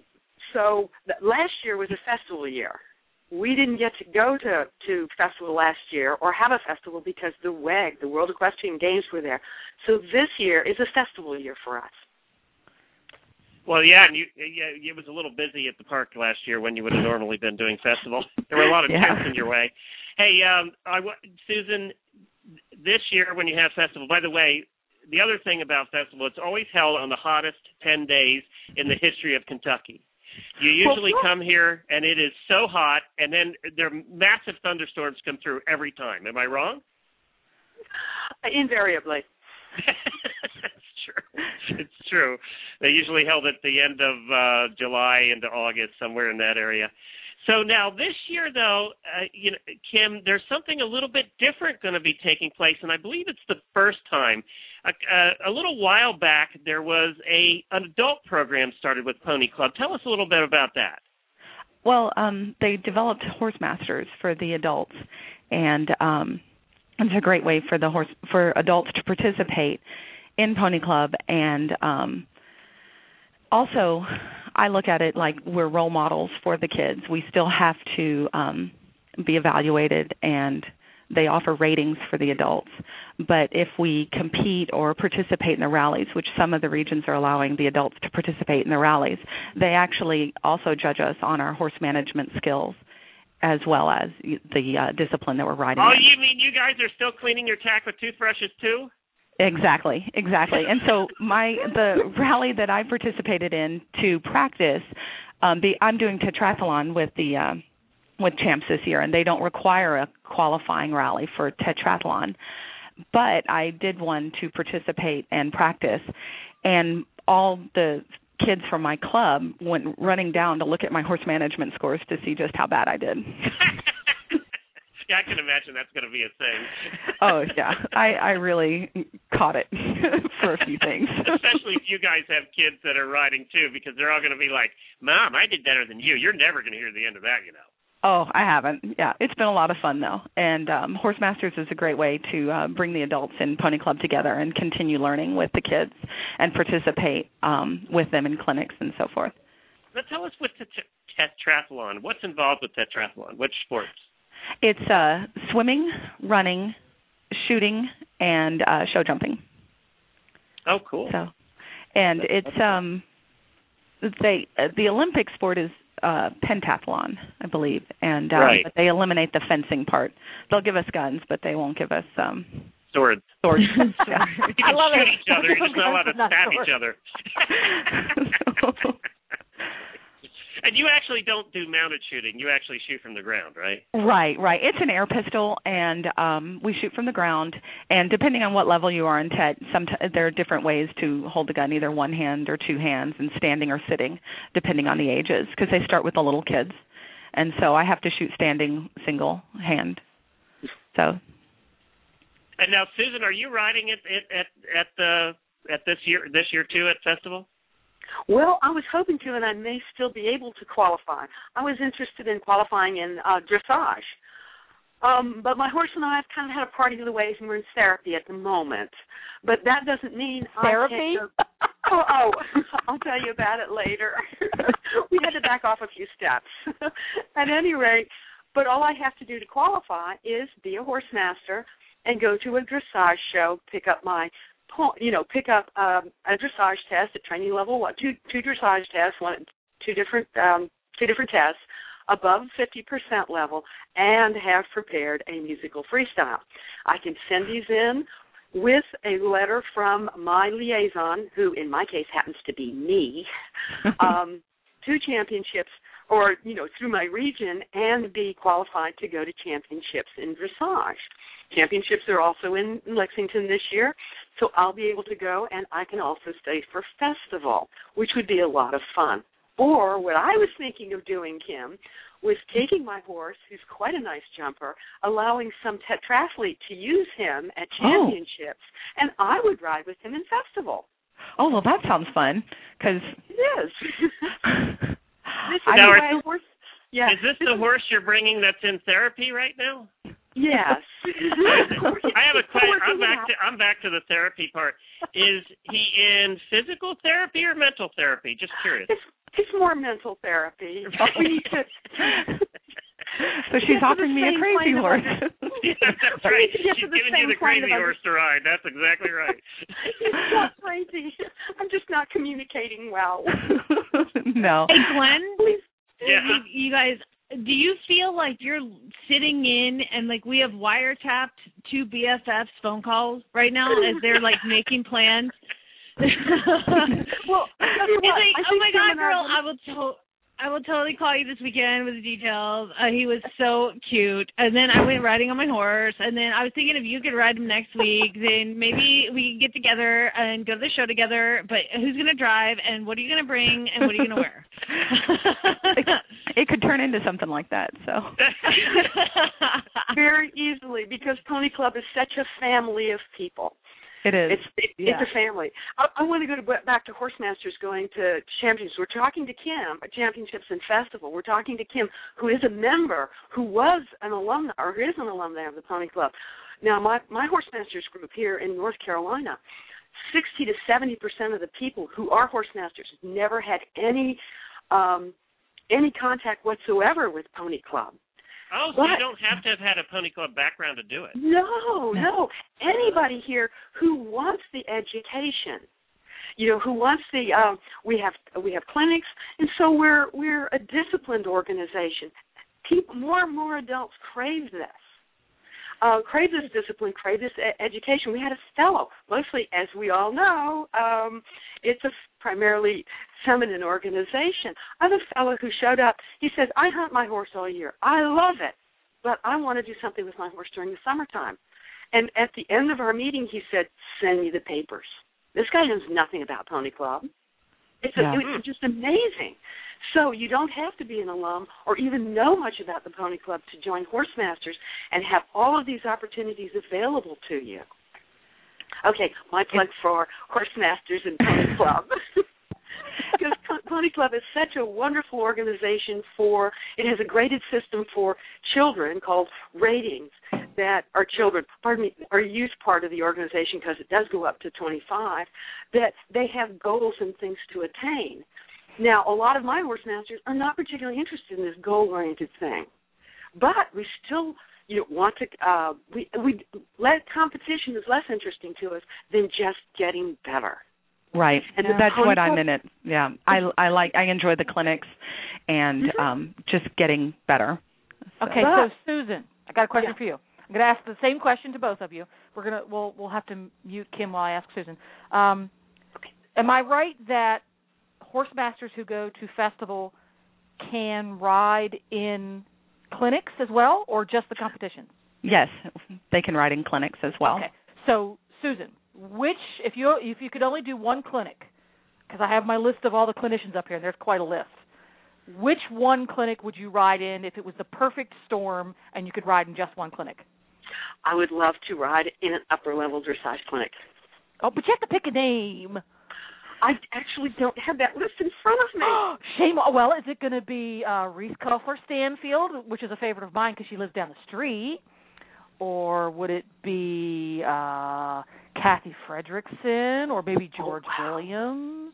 Speaker 11: so the, last year was a festival year. We didn't get to go to, to festival last year or have a festival because the W E G, the World Equestrian Games, were there. So this year is a festival year for us.
Speaker 2: Well, yeah, and you, yeah, it was a little busy at the park last year when you would have normally been doing festival. There were a lot of
Speaker 10: Yeah.
Speaker 2: tents in your way. Hey, um, I, Susan, this year when you have festival, by the way, the other thing about festival, it's always held on the hottest ten days in the history of Kentucky. You usually
Speaker 11: well,
Speaker 2: come here, and it is so hot, and then there are massive thunderstorms come through every time. Am I wrong?
Speaker 11: Invariably.
Speaker 2: It's true. It's true. They usually held at the end of uh, July into August, somewhere in that area. So now this year, though, uh, you know, Kim, there's something a little bit different going to be taking place, and I believe it's the first time. A, a, a little while back, there was a an adult program started with Pony Club. Tell us a little bit about that.
Speaker 10: Well, um, they developed Horse Masters for the adults, and um, it's a great way for the horse for adults to participate in Pony Club. And um, also, I look at it like we're role models for the kids. We still have to um, be evaluated, and they offer ratings for the adults. But if we compete or participate in the rallies, which some of the regions are allowing the adults to participate in the rallies, they actually also judge us on our horse management skills as well as the uh, discipline that we're riding
Speaker 2: Oh,
Speaker 10: in.
Speaker 2: you mean you guys are still cleaning your tack with toothbrushes, too?
Speaker 10: Exactly, exactly. And so my the rally that I participated in to practice, um, the, I'm doing tetrathlon with the uh, with Champs this year, and they don't require a qualifying rally for tetrathlon. But I did one to participate and practice, and all the kids from my club went running down to look at my horse management scores to see just how bad I did.
Speaker 2: Yeah, I can imagine that's going to be a thing.
Speaker 10: Oh, yeah. I, I really caught it for a few things.
Speaker 2: Especially if you guys have kids that are riding, too, because they're all going to be like, Mom, I did better than you. You're never going to hear the end of that, you know.
Speaker 10: Oh, I haven't. Yeah, it's been a lot of fun though, and um, Horse Masters is a great way to uh, bring the adults in Pony Club together and continue learning with the kids and participate um, with them in clinics and so forth.
Speaker 2: But tell us what tetrathlon. What's involved with tetrathlon? Which sports?
Speaker 10: It's uh, swimming, running, shooting, and uh, show jumping.
Speaker 2: Oh, cool.
Speaker 10: So, and it's um, they uh, the Olympic sport is uh, pentathlon, I believe, and um,
Speaker 2: right.
Speaker 10: but they eliminate the fencing part. They'll give us guns, but they won't give us um,
Speaker 2: swords.
Speaker 10: Swords.
Speaker 2: You can I love shoot it. each other. You're just not allowed to stab each other. And you actually don't do mounted shooting. You actually shoot from the ground, right?
Speaker 10: Right, right. It's an air pistol, and um, we shoot from the ground. And depending on what level you are in Tet, some t- there are different ways to hold the gun, either one hand or two hands, and standing or sitting, depending on the ages, because they start with the little kids. And so I have to shoot standing single hand. So.
Speaker 2: And now, Susan, are you riding at at at the at this year this year too at festival?
Speaker 11: Well, I was hoping to, and I may still be able to qualify. I was interested in qualifying in uh, dressage. Um, but my horse and I have kind of had a parting of the ways, and we're in therapy at the moment. But that doesn't mean
Speaker 5: therapy?
Speaker 11: I can't go, oh, oh, I'll tell you about it later. We had to back off a few steps. At any rate, but all I have to do to qualify is be a horse master and go to a dressage show, pick up my you know, pick up um, a dressage test at training level one, two, two dressage tests, one, two different, um, two different tests above fifty percent level, and have prepared a musical freestyle. I can send these in with a letter from my liaison, who in my case happens to be me, um, to championships, or you know, through my region, and be qualified to go to championships in dressage. Championships are also in Lexington this year, so I'll be able to go, and I can also stay for festival, which would be a lot of fun. Or what I was thinking of doing, Kim, was taking my horse, who's quite a nice jumper, allowing some tetrathlete to use him at championships, oh. and I would ride with him in festival.
Speaker 10: Oh, well, that sounds fun, because...
Speaker 11: It is. This is
Speaker 2: now,
Speaker 11: my horse. Yeah.
Speaker 2: Is this the horse you're bringing that's in therapy right now?
Speaker 11: Yes.
Speaker 2: I have a question. I'm back to I'm back to the therapy part. Is he in physical therapy or mental therapy? Just curious.
Speaker 11: It's, it's more mental therapy. We need to,
Speaker 10: so she's offering me a crazy horse.
Speaker 2: Yeah, that's right. She's giving you the crazy horse to ride. That's exactly right.
Speaker 11: It's not crazy. I'm just not communicating well.
Speaker 10: No.
Speaker 4: Hey, Glenn.
Speaker 11: Please.
Speaker 2: Yeah.
Speaker 4: You guys, do you feel like you're sitting in and like we have wiretapped two B F Fs phone calls right now as they're like making plans?
Speaker 11: Well,
Speaker 4: it's like, oh my God, girl, I will to- I will totally call you this weekend with the details. Uh, he was so cute. And then I went riding on my horse. And then I was thinking if you could ride him next week, then maybe we could get together and go to the show together. But who's going to drive, and what are you going to bring, and what are you going to wear?
Speaker 10: it, it could turn into something like that. So
Speaker 11: very easily, because Pony Club is such a family of people.
Speaker 10: It is.
Speaker 11: It's it,
Speaker 10: yeah.
Speaker 11: it's a family. I, I want to go to, back to Horse Masters going to championships. We're talking to Kim at Championships and Festival. We're talking to Kim, who is a member, who was an alumni, or is an alumni of the Pony Club. Now, my, my Horse Masters group here in North Carolina, sixty to seventy percent of the people who are Horse Masters never had any um, any contact whatsoever with Pony Club.
Speaker 2: Oh, so but, you don't have to have had a Pony Club background to do it.
Speaker 11: No, no. Anybody here who wants the education, you know, who wants the um, we have we have clinics, and so we're we're a disciplined organization. People, more and more adults crave this. Uh, crave this discipline, crave this e- education. We had a fellow, mostly, as we all know, um, it's a primarily feminine organization. I have a fellow who showed up. He says, I hunt my horse all year. I love it, but I want to do something with my horse during the summertime. And at the end of our meeting, he said, send me the papers. This guy knows nothing about Pony Club. It's, a,
Speaker 10: yeah.
Speaker 11: it's just amazing. So you don't have to be an alum or even know much about the Pony Club to join Horse Masters and have all of these opportunities available to you. Okay, my plug for Horse Masters and Pony Club. because Pony Club is such a wonderful organization for, it has a graded system for children called ratings that are children, pardon me, are youth part of the organization because it does go up to twenty-five, that they have goals and things to attain. Now, a lot of my horse masters are not particularly interested in this goal-oriented thing, but we still you know, want to, uh, we, we let competition is less interesting to us than just getting better.
Speaker 10: Right.
Speaker 11: And
Speaker 10: that's what
Speaker 11: Club,
Speaker 10: I'm in it. Yeah. I, I like, I enjoy the clinics and
Speaker 11: mm-hmm.
Speaker 10: um, just getting better.
Speaker 5: So. Okay, so Susan, I got a question yeah. for you. I'm going to ask the same question to both of you. We're going to, we'll, we'll have to mute Kim while I ask Susan. Um,
Speaker 11: okay.
Speaker 5: Am I right that horse masters who go to festival can ride in clinics as well, or just the competitions?
Speaker 10: Yes, they can ride in clinics as well.
Speaker 5: Okay. So, Susan, which, if you if you could only do one clinic, because I have my list of all the clinicians up here, and there's quite a list, which one clinic would you ride in if it was the perfect storm and you could ride in just one clinic?
Speaker 11: I would love to ride in an upper-level dressage clinic.
Speaker 5: Oh, but you have to pick a name.
Speaker 11: I actually don't have that list in front of me.
Speaker 5: Shame. Well, is it going to be uh, Reese Koffler Stanfield, which is a favorite of mine because she lives down the street? Or would it be uh, Kathy Fredrickson or maybe George
Speaker 11: oh, wow.
Speaker 5: Williams?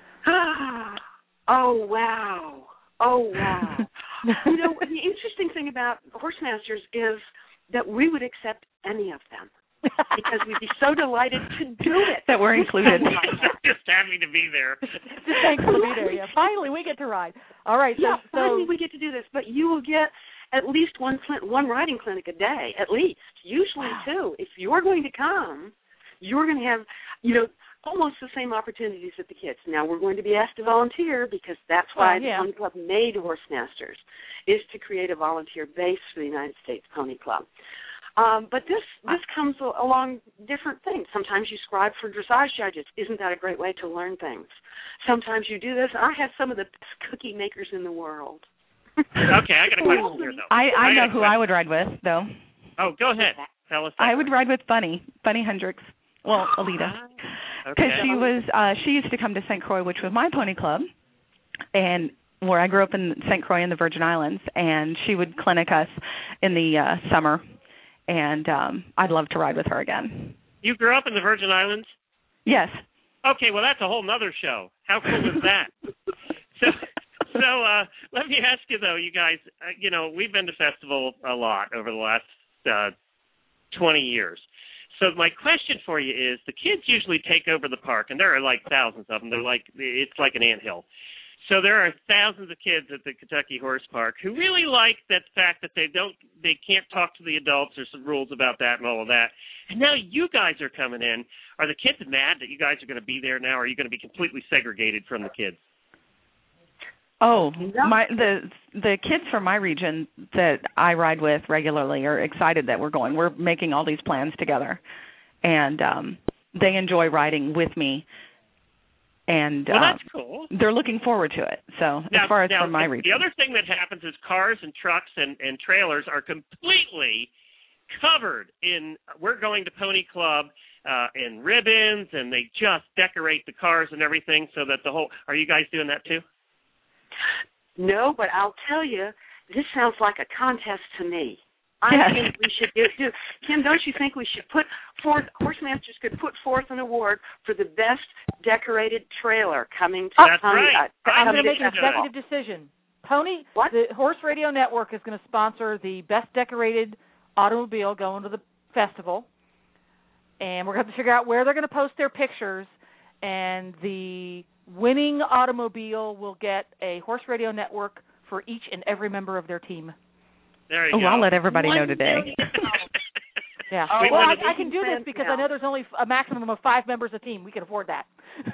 Speaker 11: oh, wow. Oh, wow. You know, the interesting thing about horse masters is that we would accept any of them. Because we'd be so delighted to do it.
Speaker 10: That we're included.
Speaker 2: Just happy to be there.
Speaker 5: Just thankful to be there, yeah. Finally, we get to ride. All right. So,
Speaker 11: yeah,
Speaker 5: so,
Speaker 11: finally we get to do this. But you will get at least one one riding clinic a day, at least. Usually
Speaker 5: wow.
Speaker 11: two. If you're going to come, you're going to have, you know, almost the same opportunities that the kids. Now, we're going to be asked to volunteer because that's why
Speaker 5: oh, yeah.
Speaker 11: the Pony Club made Horse Masters, is to create a volunteer base for the United States Pony Club. Um, but this this comes along different things. Sometimes you scribe for dressage judges. Isn't that a great way to learn things? Sometimes you do this. I have some of the best cookie makers in the world.
Speaker 2: Okay, I got a question here, though.
Speaker 10: I, I, I know who
Speaker 2: question.
Speaker 10: I would ride with, though.
Speaker 2: Oh, go ahead. Tell us that.
Speaker 10: I would ride with Bunny, Bunny Hendricks. Well, Alita. Because
Speaker 2: okay.
Speaker 10: she was, uh, she used to come to Saint Croix, which was my pony club, and where I grew up in Saint Croix in the Virgin Islands, and she would clinic us in the uh, summer. And um, I'd love to ride with her again.
Speaker 2: You grew up in the Virgin Islands?
Speaker 10: Yes.
Speaker 2: Okay, well, that's a whole nother show. How cool is that? so, so uh, let me ask you, though, you guys, uh, you know, we've been to festival a lot over the last uh, twenty years. So my question for you is, the kids usually take over the park, and there are like thousands of them. They're like, it's like an anthill. So there are thousands of kids at the Kentucky Horse Park who really like that fact that they don't, they can't talk to the adults. There's some rules about that and all of that. And now you guys are coming in. Are the kids mad that you guys are going to be there now, or are you going to be completely segregated from the kids?
Speaker 10: Oh, my the the kids from my region that I ride with regularly are excited that we're going. We're making all these plans together, and um, they enjoy riding with me. And
Speaker 2: well,
Speaker 10: um,
Speaker 2: that's cool.
Speaker 10: They're looking forward to it. So
Speaker 2: now,
Speaker 10: as far as
Speaker 2: now,
Speaker 10: from my region,
Speaker 2: the other thing that happens is cars and trucks and, and trailers are completely covered in. We're going to Pony Club uh, in ribbons, and they just decorate the cars and everything so that the whole. Are you guys doing that too?
Speaker 11: No, but I'll tell you, this sounds like a contest to me. I
Speaker 10: yes.
Speaker 11: think we should do, do. Kim, don't you think we should put forth, Horse Masters could put forth an award for the best decorated trailer coming to
Speaker 2: That's
Speaker 11: Pony,
Speaker 2: right.
Speaker 11: uh,
Speaker 5: I'm going to
Speaker 11: to
Speaker 5: make an
Speaker 11: festival.
Speaker 5: executive decision. Pony,
Speaker 11: what?
Speaker 5: the Horse Radio Network is going to sponsor the best decorated automobile going to the festival, and we're going to have to figure out where they're going to post their pictures, and the winning automobile will get a Horse Radio Network for each and every member of their team.
Speaker 2: There you
Speaker 10: oh,
Speaker 2: go.
Speaker 10: I'll let everybody
Speaker 11: One
Speaker 10: know today.
Speaker 5: Yeah.
Speaker 11: Oh,
Speaker 5: well, I,
Speaker 11: we
Speaker 5: I can do this because
Speaker 11: now.
Speaker 5: I know there's only a maximum of five members a team. We can afford that.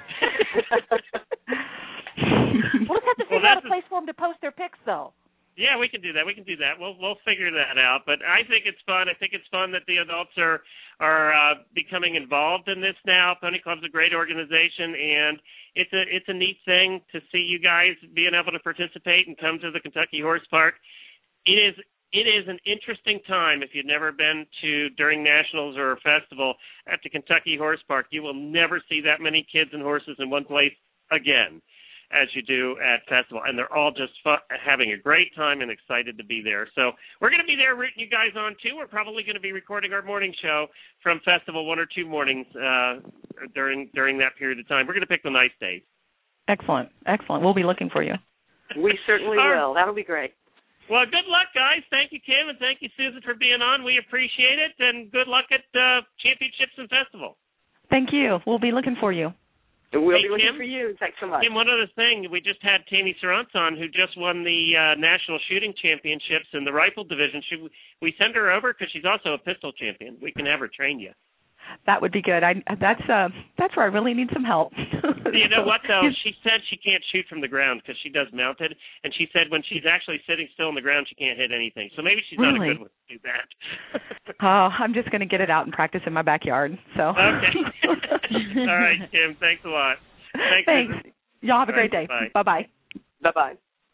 Speaker 5: We'll just have to figure
Speaker 2: well,
Speaker 5: out a place for them to post their pics, though.
Speaker 2: Yeah, we can do that. We can do that. We'll we'll figure that out. But I think it's fun. I think it's fun that the adults are are uh, becoming involved in this now. Pony Club's a great organization, and it's a it's a neat thing to see you guys being able to participate and come to the Kentucky Horse Park. It is it is an interesting time if you've never been to during nationals or a festival at the Kentucky Horse Park. You will never see that many kids and horses in one place again. as you do at Festival, and they're all just fun, having a great time and excited to be there. So we're going to be there rooting you guys on, too. We're probably going to be recording our morning show from Festival one or two mornings uh, during during that period of time. We're going to pick the nice days.
Speaker 10: Excellent. Excellent. We'll be looking for you.
Speaker 11: We certainly
Speaker 2: right.
Speaker 11: will. That'll be great.
Speaker 2: Well, good luck, guys. Thank you, Kim, and thank you, Susan, for being on. We appreciate it, and good luck at uh, Championships and Festival.
Speaker 10: Thank you. We'll be looking for you.
Speaker 11: We'll
Speaker 2: hey,
Speaker 11: be looking
Speaker 2: Kim,
Speaker 11: for you. Thanks so much.
Speaker 2: Kim, one other thing. We just had Tammy Sarantz on, who just won the uh, National Shooting Championships in the rifle division. Should we, we send her over? Because she's also a pistol champion. We can have her train you.
Speaker 10: That would be good. I that's uh that's where I really need some help.
Speaker 2: You know what though? She said she can't shoot from the ground because she does mounted, and she said when she's actually sitting still on the ground, she can't hit anything. So maybe she's
Speaker 10: really?
Speaker 2: not a good one to do that.
Speaker 10: Oh, I'm just going to get it out and practice in my backyard. So.
Speaker 2: Okay. All right, Kim. Thanks a lot. Thanks.
Speaker 10: Thanks. Susan. Y'all have a
Speaker 2: All
Speaker 10: great
Speaker 2: right,
Speaker 10: day.
Speaker 2: Bye
Speaker 10: bye.
Speaker 11: Bye bye.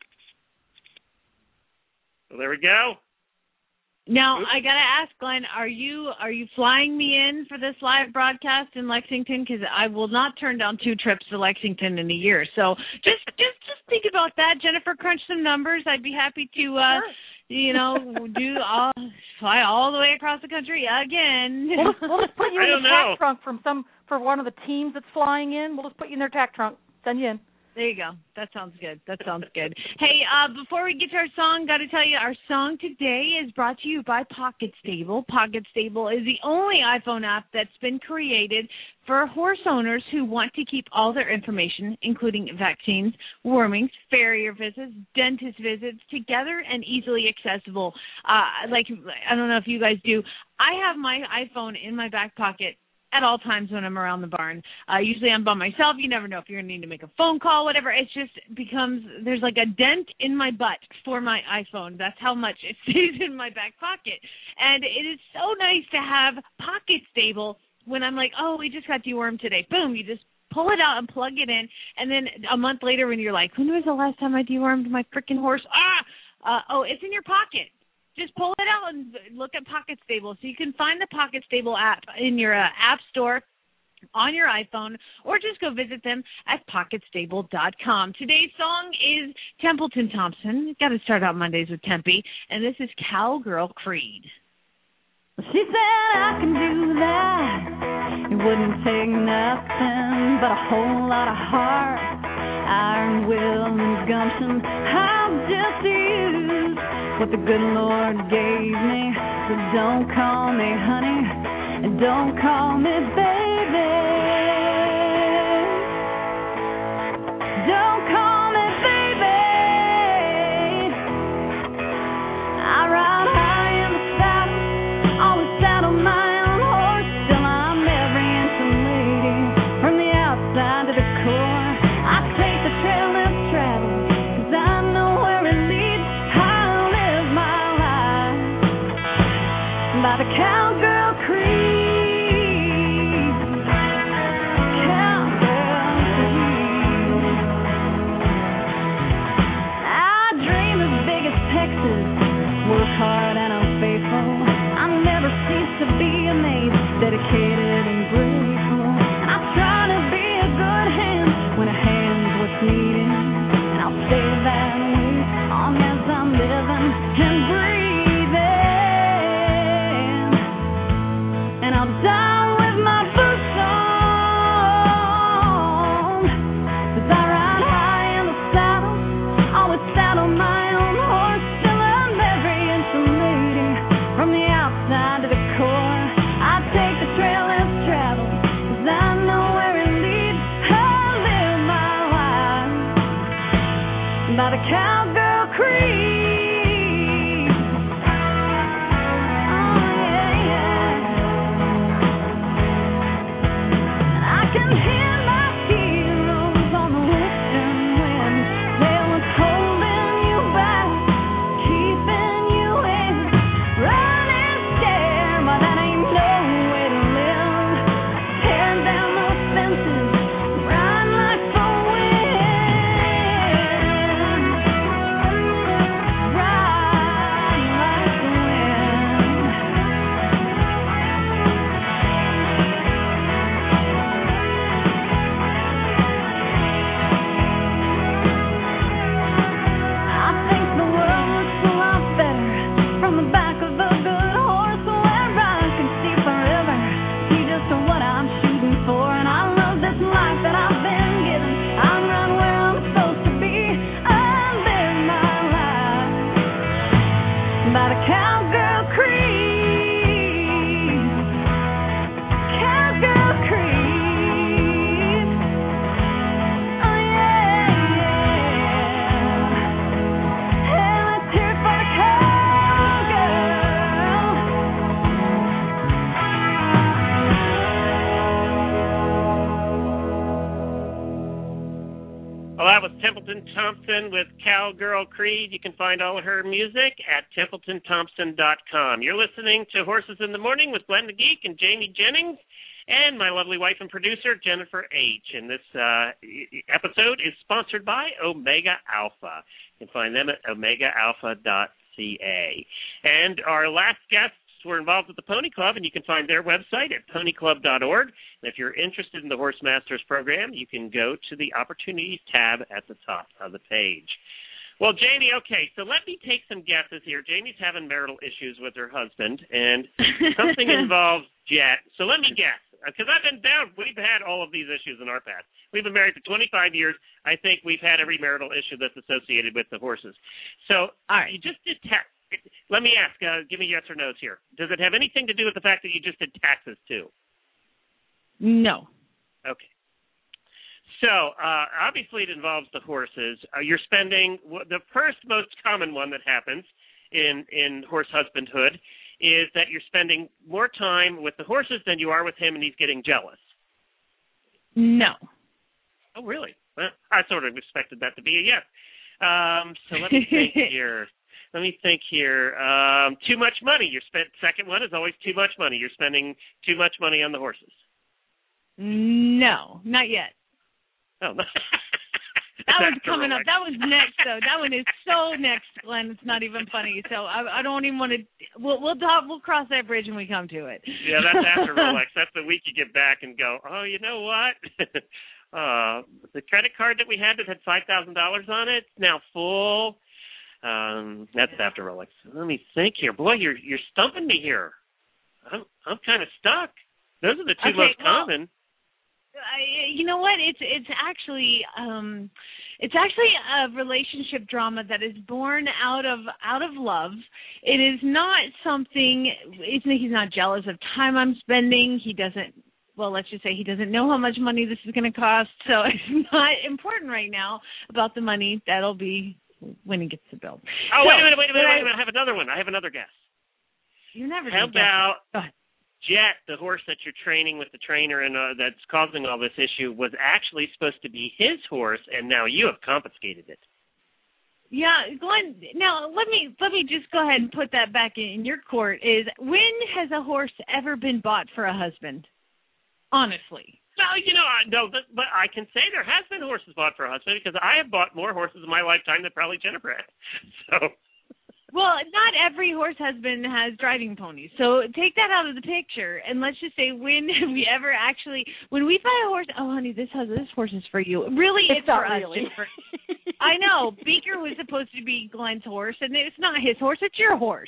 Speaker 2: Well, there we go.
Speaker 4: Now, I got to ask, Glenn, are you are you flying me in for this live broadcast in Lexington? Because I will not turn down two trips to Lexington in a year. So just just just think about that. Jennifer, crunch some numbers. I'd be happy to, uh,
Speaker 5: Sure.
Speaker 4: you know, do all, fly all the way across the country again.
Speaker 5: We'll just, we'll just put you
Speaker 2: I
Speaker 5: in
Speaker 2: don't
Speaker 5: the tack
Speaker 2: know.
Speaker 5: trunk from some for one of the teams that's flying in. We'll just put you in their tack trunk. Send you in.
Speaker 4: There you go. That sounds good. That sounds good. Hey, uh, before we get to our song, got to tell you, our song today is brought to you by Pocket Stable. Pocket Stable is the only iPhone app that's been created for horse owners who want to keep all their information, including vaccines, wormings, farrier visits, dentist visits, together and easily accessible. Uh, like, I don't know if you guys do. I have my iPhone in my back pocket at all times when I'm around the barn. Uh, usually I'm by myself. You never know if you're going to need to make a phone call, whatever. It just becomes, there's like a dent in my butt for my iPhone. That's how much it stays in my back pocket. And it is so nice to have Pocket Stable when I'm like, oh, we just got dewormed today. Boom, you just pull it out and plug it in. And then a month later when you're like, when was the last time I dewormed my freaking horse? Ah, uh, oh, it's in your pocket. Just pull it out and look at Pocket Stable. So you can find the Pocket Stable app in your uh, app store on your iPhone, or just go visit them at pocket stable dot com. Today's song is Templeton Thompson. Got to start out Mondays with Tempe, and this is Cowgirl Creed.
Speaker 12: She said I can do that. It wouldn't take nothing but a whole lot of heart, iron will and gumption. I'll just use what the good Lord gave me. So don't call me honey, and don't call me baby. Don't call me baby. I ride high in the saddle, always saddle my own horse, till I'm every inch a lady, from the outside to the core. I take the trail less traveled, 'cause I know where it leads. I live my life by the Cowgirl Creed. Cowgirl Creed. I dream as big as Texas, work hard and I'm faithful. I never cease to be amazed, dedicated and grateful. I try to be a good hand when a hand's what's needed, and I'll stay that way as long as I'm living and breathing. And I'll die with my boots on, 'cause I ride high in the saddle, always saddle my own horse, till I'm every inch a lady, from the outside to the core. I take the trail less traveled, 'cause I know where it leads. I live my life by the Cowgirl Creed. by the Cowgirl Creek. Cowgirl Creek. Oh yeah, yeah. Hey, let's hear it for the cowgirl.
Speaker 2: Well, that was Templeton Thompson with Cowgirl Creed. You can find all of her music at templeton thompson dot com. You're listening to Horses in the Morning with Glenn the Geek and Jamie Jennings and my lovely wife and producer, Jennifer H. And this uh, episode is sponsored by Omega Alpha. You can find them at omega alpha dot c a. And our last guests were involved with the Pony Club, and you can find their website at pony club dot org. And if you're interested in the Horse Masters program, you can go to the Opportunities tab at the top of the page. Well, Jamie, okay, so let me take some guesses here. Jamie's having marital issues with her husband, and something involves Jet. So let me guess, because I've been down. We've had all of these issues in our past. We've been married for twenty-five years. I think we've had every marital issue that's associated with the horses. So all right. You just did tax. Let me ask, uh, give me yes or no's here. Does it have anything to do with the fact that you just did taxes, too?
Speaker 4: No.
Speaker 2: Okay. So, uh, obviously it involves the horses. Uh, you're spending, the first most common one that happens in, in horse husbandhood is that you're spending more time with the horses than you are with him, and he's getting jealous.
Speaker 4: No.
Speaker 2: Oh, really? Well, I sort of expected that to be a yes. Um, so let me think here. Let me think here. Um, too much money. Your spent second one is always too much money. You're spending too much money on the horses.
Speaker 4: No, not yet.
Speaker 2: Oh, no.
Speaker 4: That one's coming up. That was next, though. That one is so next, Glenn. It's not even funny. So I, I don't even want to. We'll we'll talk, we'll cross that bridge when we come to it.
Speaker 2: Yeah, that's after Rolex. That's the week you get back and go, oh, you know what? uh, the credit card that we had that had five thousand dollars on it is now full. Um, that's after Rolex. Let me think here. Boy, you're you're stumping me here. I'm I'm kind of stuck. Those are the two
Speaker 4: okay,
Speaker 2: most
Speaker 4: well,
Speaker 2: common.
Speaker 4: I, you know what? It's it's actually um, it's actually a relationship drama that is born out of out of love. It is not something. It's, he's not jealous of time I'm spending. He doesn't. Well, let's just say he doesn't know how much money this is going to cost. So it's not important right now about the money. That'll be when he gets the bill.
Speaker 2: Oh,
Speaker 4: so,
Speaker 2: wait a minute, wait a minute, wait
Speaker 4: I,
Speaker 2: a minute. I have another one. I have another guess.
Speaker 4: You're never
Speaker 2: How
Speaker 4: going to
Speaker 2: about
Speaker 4: guess it.
Speaker 2: Jet, the horse that you're training with the trainer and uh, that's causing all this issue, was actually supposed to be his horse, and now you have confiscated it.
Speaker 4: Yeah, Glenn, now let me let me just go ahead and put that back in your court. Is when has a horse ever been bought for a husband? Honestly.
Speaker 2: No, you know, I, no, but, but I can say there has been horses bought for a husband because I have bought more horses in my lifetime than probably Jennifer had. So.
Speaker 4: Well, not every horse husband has driving ponies, so take that out of the picture, and let's just say when have we ever actually, when we buy a horse, oh, honey, this has this horse is for you. Really, it's,
Speaker 5: it's not
Speaker 4: for
Speaker 5: really.
Speaker 4: us. For, I know. Beaker was supposed to be Glenn's horse, and it's not his horse, it's your horse.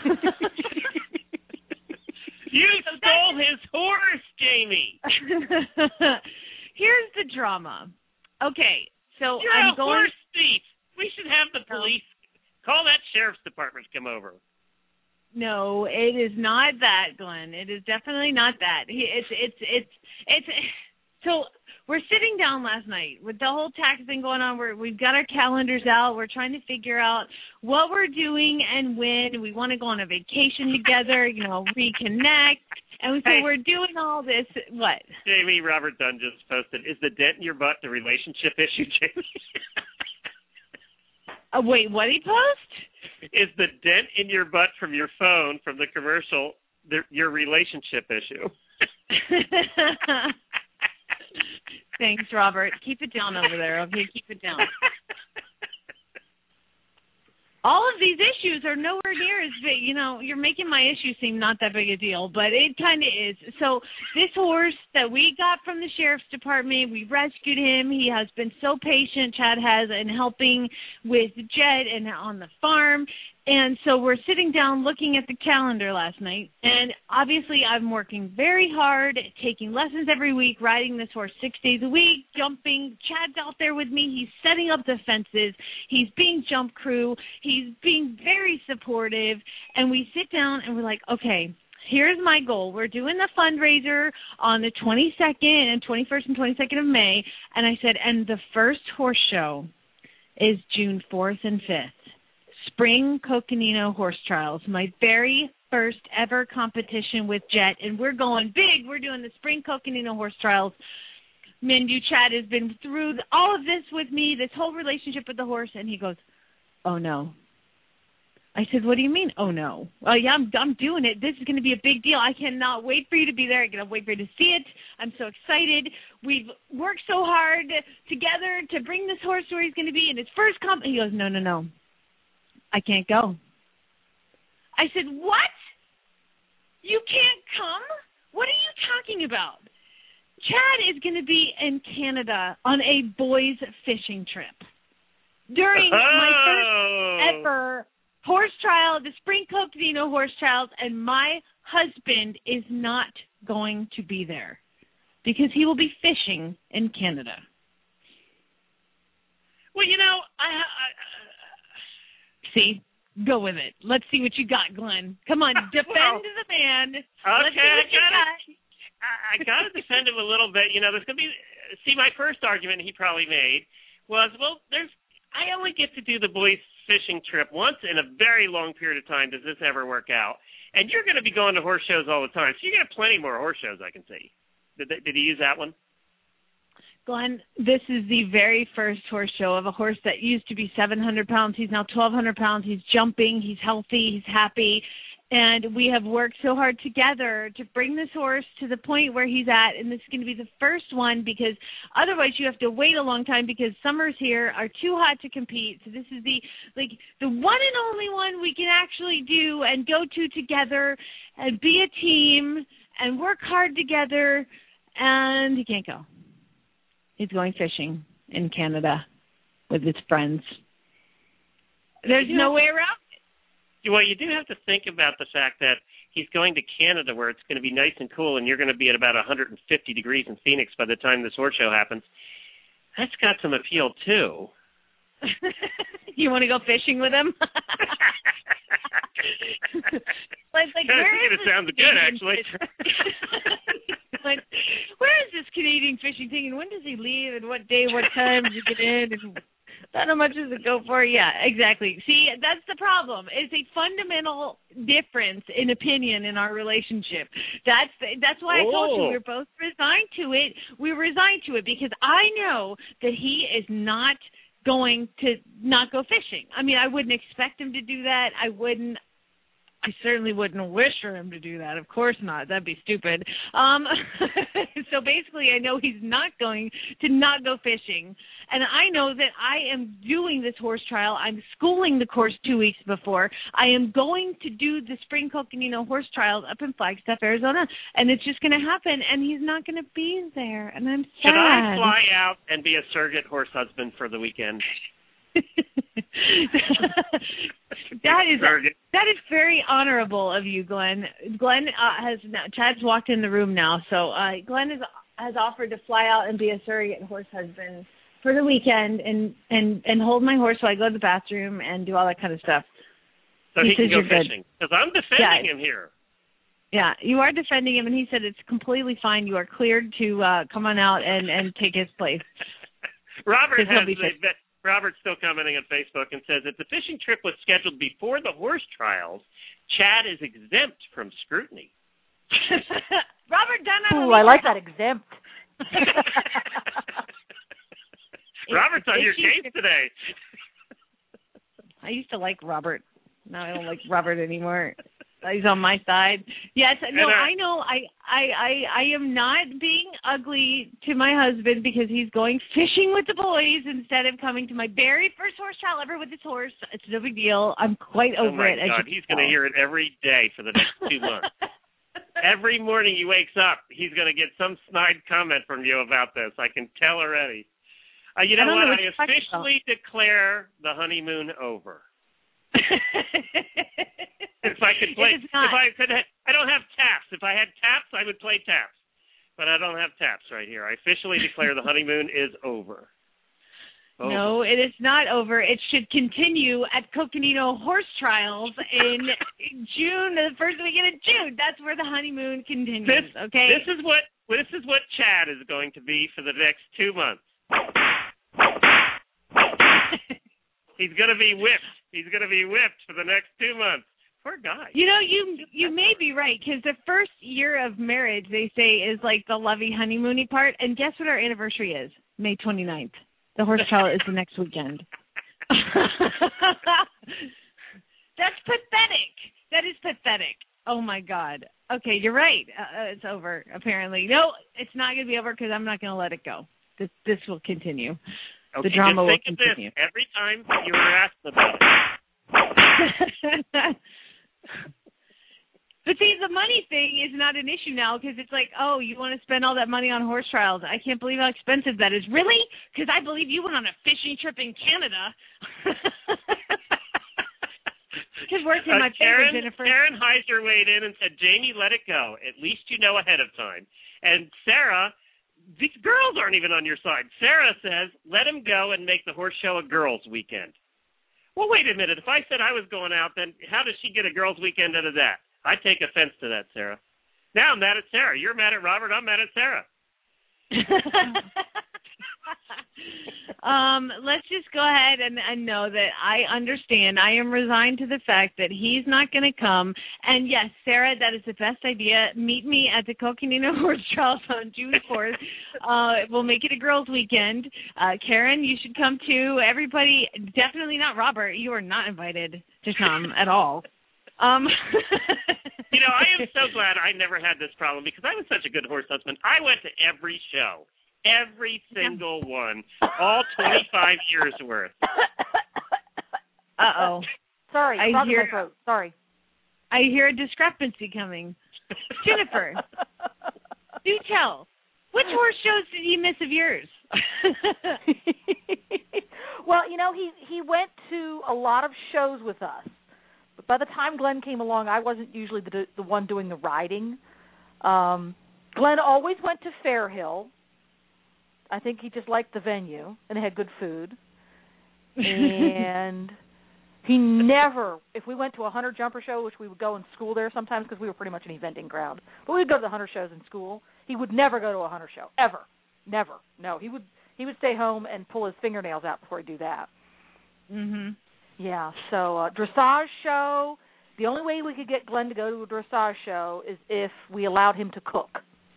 Speaker 2: You so stole his horse, Jamie.
Speaker 4: Here's the drama. Okay, so
Speaker 2: You're
Speaker 4: I'm
Speaker 2: a
Speaker 4: going.
Speaker 2: horse thief. We should have the police call that sheriff's department to come over.
Speaker 4: No, it is not that, Glenn. It is definitely not that. He, it's it's it's it's. So we're sitting down last night with the whole tax thing going on. We're, we've got our calendars out. We're trying to figure out what we're doing and when. We want to go on a vacation together, you know, reconnect. And so
Speaker 2: hey.
Speaker 4: we're doing all this. What?
Speaker 2: Jamie, Robert Dunn just posted, is the dent in your butt the relationship issue, Jamie?
Speaker 4: uh, wait, what did he post?
Speaker 2: Is the dent in your butt from your phone from the commercial the, your relationship issue?
Speaker 4: Thanks, Robert. Keep it down over there, okay? Keep it down. All of these issues are nowhere near as big. You know, you're making my issue seem not that big a deal, but it kind of is. So this horse that we got from the sheriff's department, we rescued him. He has been so patient, Chad has, in helping with Jet and on the farm. And so we're sitting down looking at the calendar last night, and obviously I'm working very hard, taking lessons every week, riding this horse six days a week, jumping. Chad's out there with me. He's setting up the fences. He's being jump crew. He's being very supportive. And we sit down and we're like, okay, here's my goal. We're doing the fundraiser on the twenty-second and twenty-first and twenty-second of May. And I said, and the first horse show is June fourth and fifth. Spring Coconino Horse Trials, my very first ever competition with Jet. And we're going big. We're doing the Spring Coconino Horse Trials. Mindu Chad has been through all of this with me, this whole relationship with the horse. And he goes, oh, no. I said, what do you mean, oh, no? Oh, yeah, I'm, I'm doing it. This is going to be a big deal. I cannot wait for you to be there. I cannot wait for you to see it. I'm so excited. We've worked so hard together to bring this horse where he's going to be in his first comp. He goes, no, no, no. I can't go. I said, what? You can't come? What are you talking about? Chad is going to be in Canada on a boys' fishing trip during oh. my first ever horse trial, the Spring Coconino Horse Trials, and my husband is not going to be there because he will be fishing in Canada.
Speaker 2: Well, you know, I, I, I
Speaker 4: see, go with it. Let's see what you got, Glenn. Come on, defend
Speaker 2: well,
Speaker 4: the man.
Speaker 2: Okay,
Speaker 4: Let's see what
Speaker 2: I
Speaker 4: you
Speaker 2: gotta,
Speaker 4: got.
Speaker 2: I, I got to defend him a little bit. You know, there's going to be. See, my first argument he probably made was, well, there's. I only get to do the boys' fishing trip once in a very long period of time. Does this ever work out? And you're going to be going to horse shows all the time, so you got plenty more horse shows I can see. Did, they, did he use that one?
Speaker 4: Glenn, this is the very first horse show of a horse that used to be seven hundred pounds. He's now twelve hundred pounds. He's jumping. He's healthy. He's happy. And we have worked so hard together to bring this horse to the point where he's at. And this is going to be the first one because otherwise you have to wait a long time because summers here are too hot to compete. So this is the like the one and only one we can actually do and go to together and be a team and work hard together. And he can't go. He's going fishing in Canada with his friends. There's
Speaker 2: you
Speaker 4: no
Speaker 2: know,
Speaker 4: way around it.
Speaker 2: Well, you do have to think about the fact that he's going to Canada where it's going to be nice and cool, and you're going to be at about one hundred fifty degrees in Phoenix by the time this horse show happens. That's got some appeal, too.
Speaker 4: You want to go fishing with him? like, like, where is
Speaker 2: it sounds good, actually.
Speaker 4: Like, where is this Canadian fishing thing, and when does he leave, and what day, what time does he get in, and how much does it go for? Yeah, exactly. See, that's the problem. It's a fundamental difference in opinion in our relationship. That's that's why I told you we were both resigned to it. We were resigned to it because I know that he is not going to not go fishing. I mean, I wouldn't expect him to do that. I wouldn't. I certainly wouldn't wish for him to do that. Of course not. That'd be stupid. Um, so basically, I know he's not going to not go fishing. And I know that I am doing this horse trial. I'm schooling the course two weeks before. I am going to do the Spring Coconino Horse Trials up in Flagstaff, Arizona. And it's just going to happen. And he's not going to be there. And I'm sad.
Speaker 2: Should I fly out and be a surrogate horse husband for the weekend?
Speaker 4: That is that is very honorable of you, Glenn. Glenn uh, has now, Chad's walked in the room now, so uh, Glenn has has offered to fly out and be a surrogate horse husband for the weekend and and and hold my horse while I go to the bathroom and do all that kind of stuff.
Speaker 2: So he, he can go fishing because I'm defending
Speaker 4: yeah.
Speaker 2: him here.
Speaker 4: Yeah, you are defending him, and he said it's completely fine. You are cleared to uh, come on out and and take his place.
Speaker 2: Robert has a, Robert's still commenting on Facebook and says, if the fishing trip was scheduled before the horse trials, Chad is exempt from scrutiny.
Speaker 4: Robert Dunn.
Speaker 5: Ooh, I like that, exempt.
Speaker 2: Robert's on your case today.
Speaker 4: I used to like Robert. Now I don't like Robert anymore. He's on my side. Yes, no, uh, I know. I, I, I, I am not being ugly to my husband because he's going fishing with the boys instead of coming to my very first horse trial ever with his horse. It's no big deal. I'm quite over
Speaker 2: oh my
Speaker 4: it.
Speaker 2: God, he's going to hear it every day for the next two months. Every morning he wakes up, he's going to get some snide comment from you about this. I can tell already. Uh, you know
Speaker 4: I
Speaker 2: what?
Speaker 4: know what
Speaker 2: I officially declare the honeymoon over. If I could play, if I could, I don't have taps. If I had taps, I would play taps, but I don't have taps right here. I officially declare the honeymoon is over. over.
Speaker 4: No, it is not over. It should continue at Coconino Horse Trials in June, the first weekend of June. That's where the honeymoon continues.
Speaker 2: This,
Speaker 4: okay.
Speaker 2: This is what this is what Chad is going to be for the next two months. He's going to be whipped. He's going to be whipped for the next two months. Poor guy.
Speaker 4: You know, you you may be right, because the first year of marriage, they say, is like the lovey honeymoony part. And guess what our anniversary is? May twenty-ninth. The horse trial is the next weekend. That's pathetic. That is pathetic. Oh, my God. Okay, you're right. Uh, it's over, apparently. No, it's not going to be over, because I'm not going to let it go. This, this will continue.
Speaker 2: Okay,
Speaker 4: the drama
Speaker 2: just think
Speaker 4: will
Speaker 2: of
Speaker 4: continue.
Speaker 2: This. Every time you were asked about it.
Speaker 4: But see, the money thing is not an issue now, because it's like, oh, you want to spend all that money on horse trials. I can't believe how expensive that is. Really? Because I believe you went on a fishing trip in Canada. Because where's
Speaker 2: uh,
Speaker 4: my
Speaker 2: Karen,
Speaker 4: favorite, Jennifer?
Speaker 2: Karen Heiser weighed in and said, Jamie, let it go. At least you know ahead of time. And Sarah, these girls aren't even on your side. Sarah says, let him go and make the horse show a girls' weekend. Well, wait a minute. If I said I was going out, then how does she get a girls' weekend out of that? I take offense to that, Sarah. Now I'm mad at Sarah. You're mad at Robert. I'm mad at Sarah.
Speaker 4: um, let's just go ahead and, and know that I understand. I am resigned to the fact that he's not going to come. And yes, Sarah, that is the best idea. Meet me at the Coconino Horse Trials on June fourth. Uh, we'll make it a girls' weekend. Uh, Karen, you should come too. Everybody, definitely not Robert. You are not invited to come at all. Um,
Speaker 2: you know, I am so glad I never had this problem, because I was such a good horse husband. I went to every show, every single one, all twenty-five years worth.
Speaker 5: Uh-oh. Sorry,
Speaker 4: I
Speaker 5: frog in
Speaker 4: hear,
Speaker 5: my throat. Sorry.
Speaker 4: I hear a discrepancy coming. Jennifer, do tell. Which horse shows did you miss of yours?
Speaker 5: Well, you know, he, he went to a lot of shows with us. But by the time Glenn came along, I wasn't usually the the one doing the riding. Um, Glenn always went to Fairhill. I think he just liked the venue, and it had good food. And he never, if we went to a hunter jumper show, which we would go in school there sometimes because we were pretty much an eventing crowd, but we would go to the hunter shows in school. He would never go to a hunter show, ever. Never. No, he would he would stay home and pull his fingernails out before he'd do that.
Speaker 4: Mm-hmm.
Speaker 5: Yeah, so uh, dressage show, the only way we could get Glenn to go to a dressage show is if we allowed him to cook.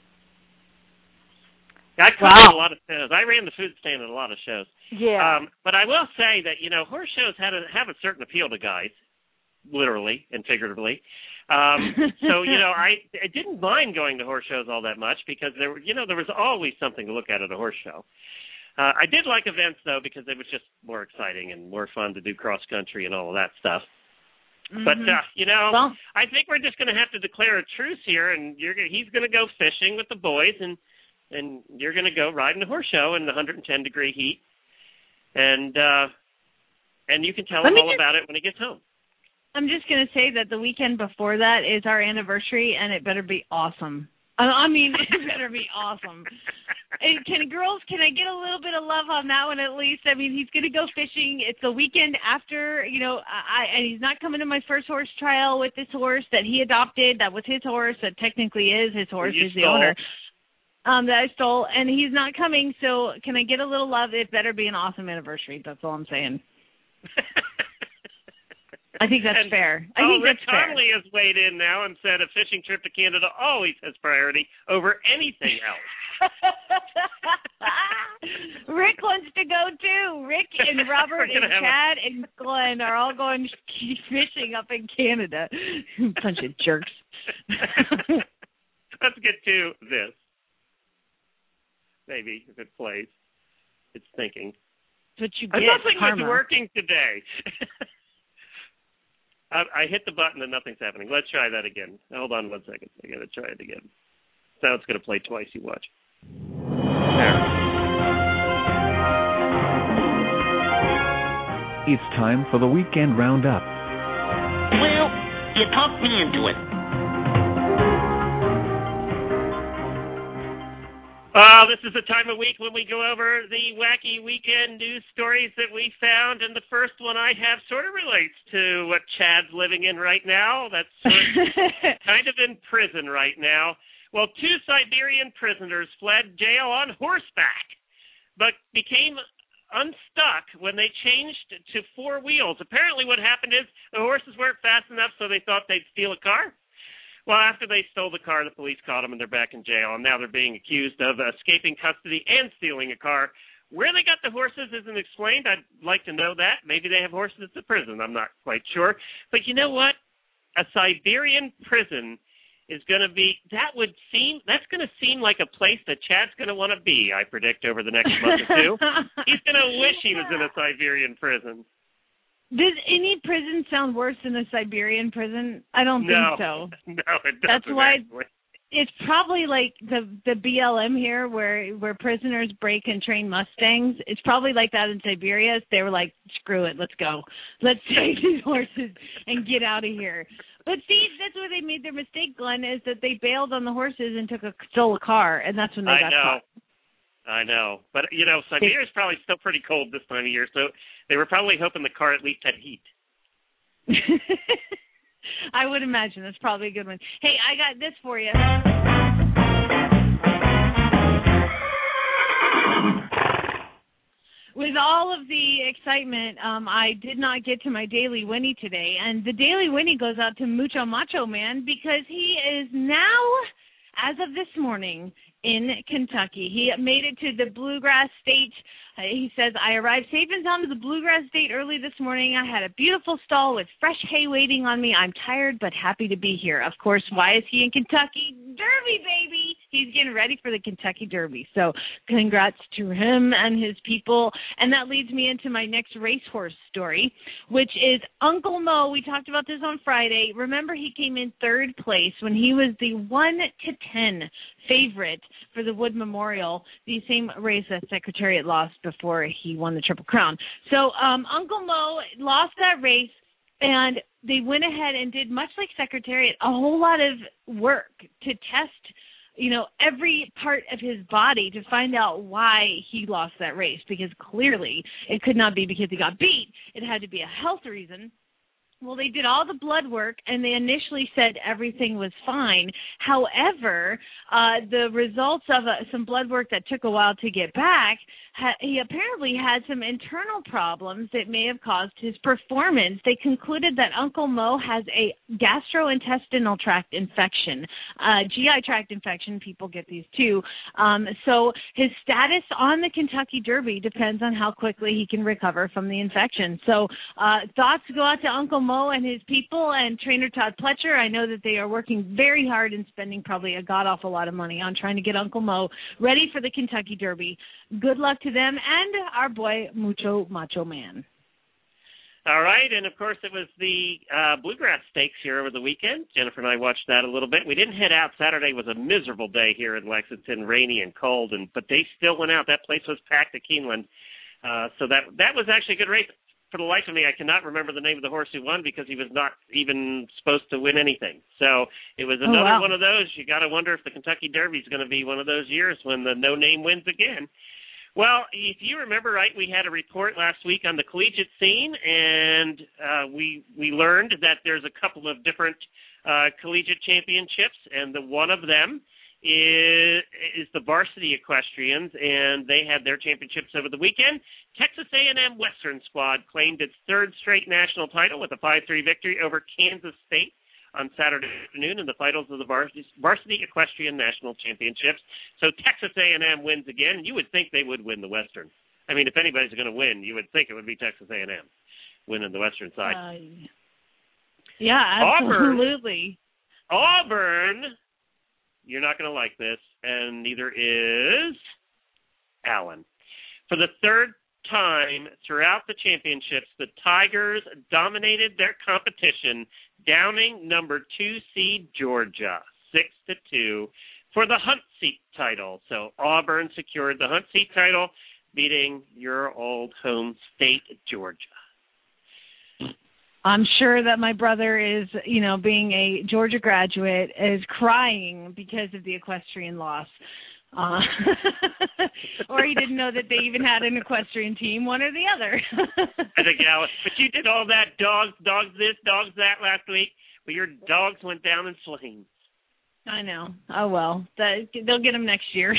Speaker 2: I cooked
Speaker 5: Wow.
Speaker 2: at a lot of shows. I ran the food stand at a lot of shows.
Speaker 5: Yeah.
Speaker 2: Um, but I will say that, you know, horse shows had a, have a certain appeal to guys, literally and figuratively. Um, so, you know, I, I didn't mind going to horse shows all that much, because there were, you know, there was always something to look at at a horse show. Uh, I did like events, though, because it was just more exciting and more fun to do cross-country and all of that stuff. Mm-hmm. But, uh, you know, well, I think we're just going to have to declare a truce here, and you're gonna, he's going to go fishing with the boys, and and you're going to go riding a horse show in the one hundred ten degree heat, and uh, and you can tell
Speaker 4: Let
Speaker 2: him all
Speaker 4: just,
Speaker 2: about it when he gets home.
Speaker 4: I'm just going to say that the weekend before that is our anniversary, and it better be awesome. I mean, it better be awesome. Can girls, can I get a little bit of love on that one at least? I mean, he's going to go fishing. It's the weekend after, you know, I, and he's not coming to my first horse trial with this horse that he adopted. That was his horse. That technically is his horse. He's the owner. Um, that I stole, and he's not coming. So can I get a little love? It better be an awesome anniversary. That's all I'm saying. I think that's
Speaker 2: and,
Speaker 4: fair. I
Speaker 2: oh,
Speaker 4: think
Speaker 2: Rick
Speaker 4: that's fair.
Speaker 2: Conley has weighed in now and said a fishing trip to Canada always has priority over anything else.
Speaker 4: Rick wants to go too. Rick and Robert and Chad a... and Glenn are all going fishing up in Canada. Bunch of jerks.
Speaker 2: Let's get to this. Maybe if it plays, it's thinking.
Speaker 4: But you get
Speaker 2: nothing
Speaker 4: karma.
Speaker 2: was working today. I, I hit the button and nothing's happening. Let's try that again. Hold on one second. I got to try it again. Now it's going to play twice. You watch. There.
Speaker 13: It's time for the weekend roundup.
Speaker 14: Well, you talked me into it.
Speaker 2: Uh, this is the time of week when we go over the wacky weekend news stories that we found, and the first one I have sort of relates to what Chad's living in right now. That's sort of kind of in prison right now. Well, two Siberian prisoners fled jail on horseback, but became unstuck when they changed to four wheels. Apparently what happened is the horses weren't fast enough, so they thought they'd steal a car. Well, after they stole the car, the police caught them, and they're back in jail, and now they're being accused of escaping custody and stealing a car. Where they got the horses isn't explained. I'd like to know that. Maybe they have horses at the prison. I'm not quite sure. But you know what? A Siberian prison is going to be, that would seem, that's going to seem like a place that Chad's going to want to be, I predict, over the next month or two. He's going to wish he was in a Siberian prison.
Speaker 4: Does any prison sound worse than a Siberian prison? I don't
Speaker 2: no.
Speaker 4: think so.
Speaker 2: No, it doesn't.
Speaker 4: That's why
Speaker 2: actually.
Speaker 4: It's probably like the the B L M here, where where prisoners break and train Mustangs. It's probably like that in Siberia. They were like, screw it, let's go, let's take these horses and get out of here. But see, that's where they made their mistake, Glenn, is that they bailed on the horses and took a stole a car, and that's when they
Speaker 2: I
Speaker 4: got
Speaker 2: know.
Speaker 4: caught.
Speaker 2: I know. But, you know, Siberia's probably still pretty cold this time of year, so they were probably hoping the car at least had heat.
Speaker 4: I would imagine. That's probably a good one. Hey, I got this for you. With all of the excitement, um, I did not get to my Daily Winnie today, and the Daily Winnie goes out to Mucho Macho Man because he is now, as of this morning, in Kentucky. He made it to the Bluegrass State. Uh, he says, I arrived safe and sound to the Bluegrass State early this morning. I had a beautiful stall with fresh hay waiting on me. I'm tired but happy to be here. Of course, why is he in Kentucky? Derby, baby! He's getting ready for the Kentucky Derby. So congrats to him and his people. And that leads me into my next racehorse story, which is Uncle Mo. We talked about this on Friday. Remember, he came in third place when he was the one to ten favorite for the Wood Memorial, the same race that Secretariat lost before he won the Triple Crown. So um, Uncle Mo lost that race, and they went ahead and did, much like Secretariat, a whole lot of work to test, you know, every part of his body to find out why he lost that race, because clearly it could not be because he got beat. It had to be a health reason. Well, they did all the blood work, and they initially said everything was fine. However, uh, the results of uh, some blood work that took a while to get back, ha- he apparently had some internal problems that may have caused his performance. They concluded that Uncle Mo has a gastrointestinal tract infection, uh, G I tract infection. People get these too. Um, so his status on the Kentucky Derby depends on how quickly he can recover from the infection. So uh, thoughts go out to Uncle Mo and his people and trainer Todd Pletcher. I know that they are working very hard and spending probably a god-awful lot of money on trying to get Uncle Mo ready for the Kentucky Derby. Good luck to them and our boy Mucho Macho Man.
Speaker 2: All right, and of course it was the uh, Bluegrass Stakes here over the weekend. Jennifer and I watched that a little bit. We didn't head out. Saturday was a miserable day here in Lexington, rainy and cold, and but they still went out. That place was packed at Keeneland. Uh, so that that was actually a good race. For the life of me, I cannot remember the name of the horse who won because he was not even supposed to win anything. So it was another
Speaker 4: oh, wow.
Speaker 2: one of those. You got to wonder if the Kentucky Derby is going to be one of those years when the no-name wins again. Well, if you remember right, we had a report last week on the collegiate scene, and uh, we we learned that there's a couple of different uh, collegiate championships, and the one of them is, is the varsity equestrians, and they had their championships over the weekend. Texas A and M Western Squad claimed its third straight national title with a five three victory over Kansas State on Saturday afternoon in the finals of the varsity, varsity equestrian national championships. So Texas A and M wins again, and you would think they would win the Western. I mean, if anybody's going to win, you would think it would be Texas A and M winning the Western side.
Speaker 4: Uh, yeah, absolutely.
Speaker 2: Auburn, Auburn, you're not going to like this, and neither is Allen. For the third time throughout the championships, the Tigers dominated their competition, downing number two seed Georgia six to two for the Hunt Seat title. So Auburn secured the Hunt Seat title, beating your old home state, Georgia.
Speaker 4: I'm sure that my brother is, you know, being a Georgia graduate, is crying because of the equestrian loss. Uh, or he didn't know that they even had an equestrian team, one or the other.
Speaker 2: I think, yeah, but you did all that dogs, dogs this, dogs that last week, but your dogs went down in flames.
Speaker 4: I know. Oh, well, that, they'll get them next year.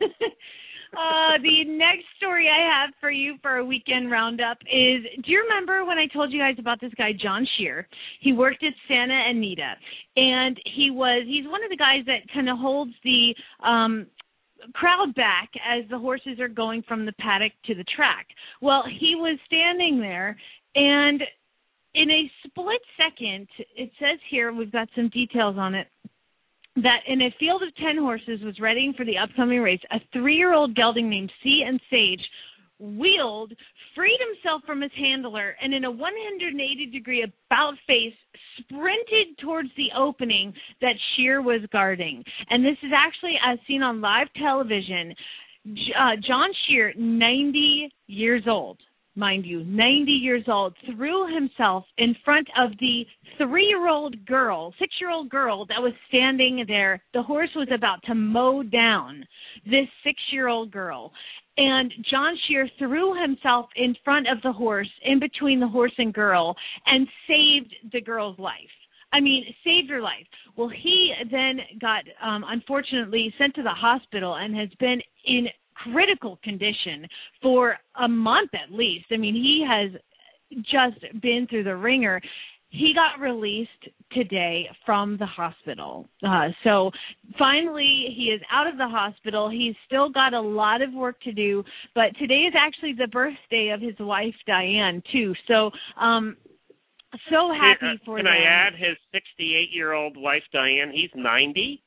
Speaker 4: uh, the next story I have for you for a weekend roundup is, do you remember when I told you guys about this guy, John Shear? He worked at Santa Anita, and he was, he's one of the guys that kind of holds the um, crowd back as the horses are going from the paddock to the track. Well, he was standing there, and in a split second, it says here, we've got some details on it, that in a field of ten horses was readying for the upcoming race, a three-year-old gelding named Sea and Sage wheeled, freed himself from his handler, and in a one hundred eighty degree about-face sprinted towards the opening that Shear was guarding. And this is actually, as seen on live television, uh, John Shear, ninety years old, mind you, ninety years old, threw himself in front of the three-year-old girl, six-year-old girl that was standing there. The horse was about to mow down this six-year-old girl. And John Shear threw himself in front of the horse, in between the horse and girl, and saved the girl's life. I mean, saved her life. Well, he then got, um, unfortunately, sent to the hospital and has been in critical condition for a month at least. I mean, he has just been through the ringer. He got released today from the hospital. Uh, so finally, he is out of the hospital. He's still got a lot of work to do, but today is actually the birthday of his wife, Diane, too. So um, so happy
Speaker 2: yeah,
Speaker 4: for
Speaker 2: can
Speaker 4: them.
Speaker 2: Can I add his sixty-eight-year-old wife, Diane? He's ninety,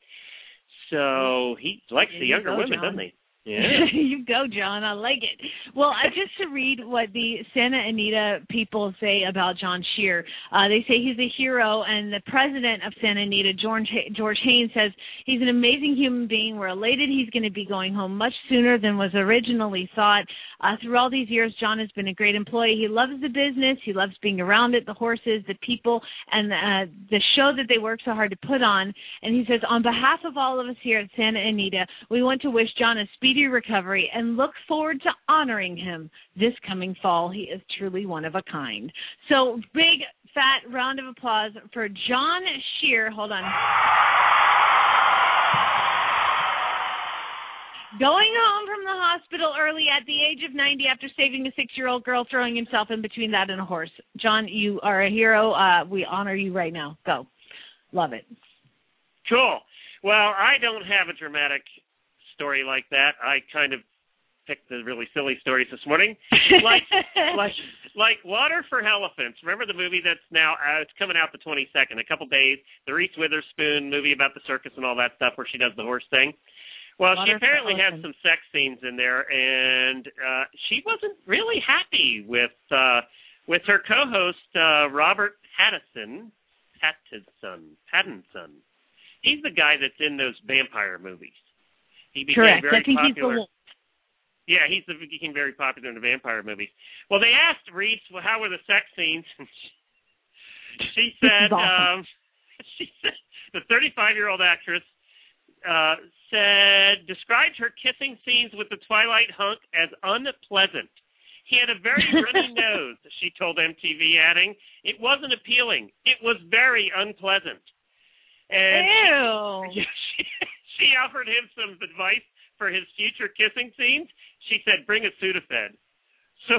Speaker 2: so he likes
Speaker 4: yeah,
Speaker 2: the younger
Speaker 4: go,
Speaker 2: women,
Speaker 4: John.
Speaker 2: doesn't he? Yeah.
Speaker 4: You go, John. I like it. Well, uh, just to read what the Santa Anita people say about John Shear, uh, they say he's a hero, and the president of Santa Anita, George, George Haynes, says he's an amazing human being. We're elated he's going to be going home much sooner than was originally thought. Uh, through all these years, John has been a great employee. He loves the business. He loves being around it, the horses, the people, and uh, the show that they work so hard to put on. And he says, on behalf of all of us here at Santa Anita, we want to wish John a speedy recovery and look forward to honoring him this coming fall. He is truly one of a kind. So big, fat round of applause for John Shear. Hold on. Going home from the hospital early at the age of ninety after saving a six-year-old girl throwing himself in between that and a horse. John, you are a hero. Uh, we honor you right now. Go. Love it.
Speaker 2: Cool. Well, I don't have a dramatic story like that. I kind of picked the really silly stories this morning. Like like like Water for Elephants. Remember the movie that's now uh, it's coming out the twenty-second, a couple days, the Reese Witherspoon movie about the circus and all that stuff where she does the horse thing? Well,
Speaker 4: Water
Speaker 2: she apparently had
Speaker 4: Elephants.
Speaker 2: some sex scenes in there, and uh, she wasn't really happy with uh, with her co-host, uh, Robert Pattinson. Pattinson. Pattinson. He's the guy that's in those vampire movies. He became
Speaker 4: Correct.
Speaker 2: very
Speaker 4: I think he's the
Speaker 2: popular.
Speaker 4: wolf.
Speaker 2: Yeah, he's the, became very popular in the vampire movies. Well, they asked Reese, well, how were the sex scenes? she said,
Speaker 4: awesome.
Speaker 2: um, she said, the thirty-five-year-old actress uh, said, described her kissing scenes with the Twilight hunk as unpleasant. He had a very runny nose, she told M T V, adding, it wasn't appealing. It was very unpleasant. And
Speaker 4: Ew.
Speaker 2: She, she, she offered him some advice for his future kissing scenes. She said, bring a Sudafed. So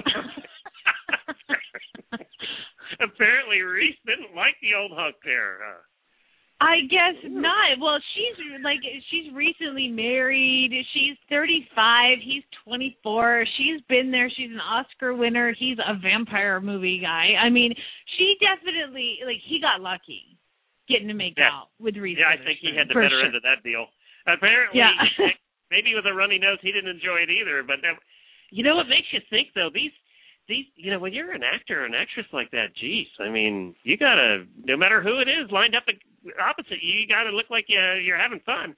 Speaker 2: apparently Reese didn't like the old hunk there. Uh,
Speaker 4: I guess not. Well, she's like she's recently married. She's thirty-five. He's twenty-four. She's been there. She's an Oscar winner. He's a vampire movie guy. I mean, she definitely like he got lucky getting to make
Speaker 2: yeah.
Speaker 4: out with Reese.
Speaker 2: Yeah, I think he had the
Speaker 4: for
Speaker 2: better
Speaker 4: sure.
Speaker 2: end of that deal. Apparently,
Speaker 4: Yeah.
Speaker 2: maybe with a runny nose, he didn't enjoy it either. But that, you know what makes you think though? These These, you know, when you're an actor or an actress like that, geez, I mean, you gotta, no matter who it is, lined up opposite you, you gotta look like you, you're having fun.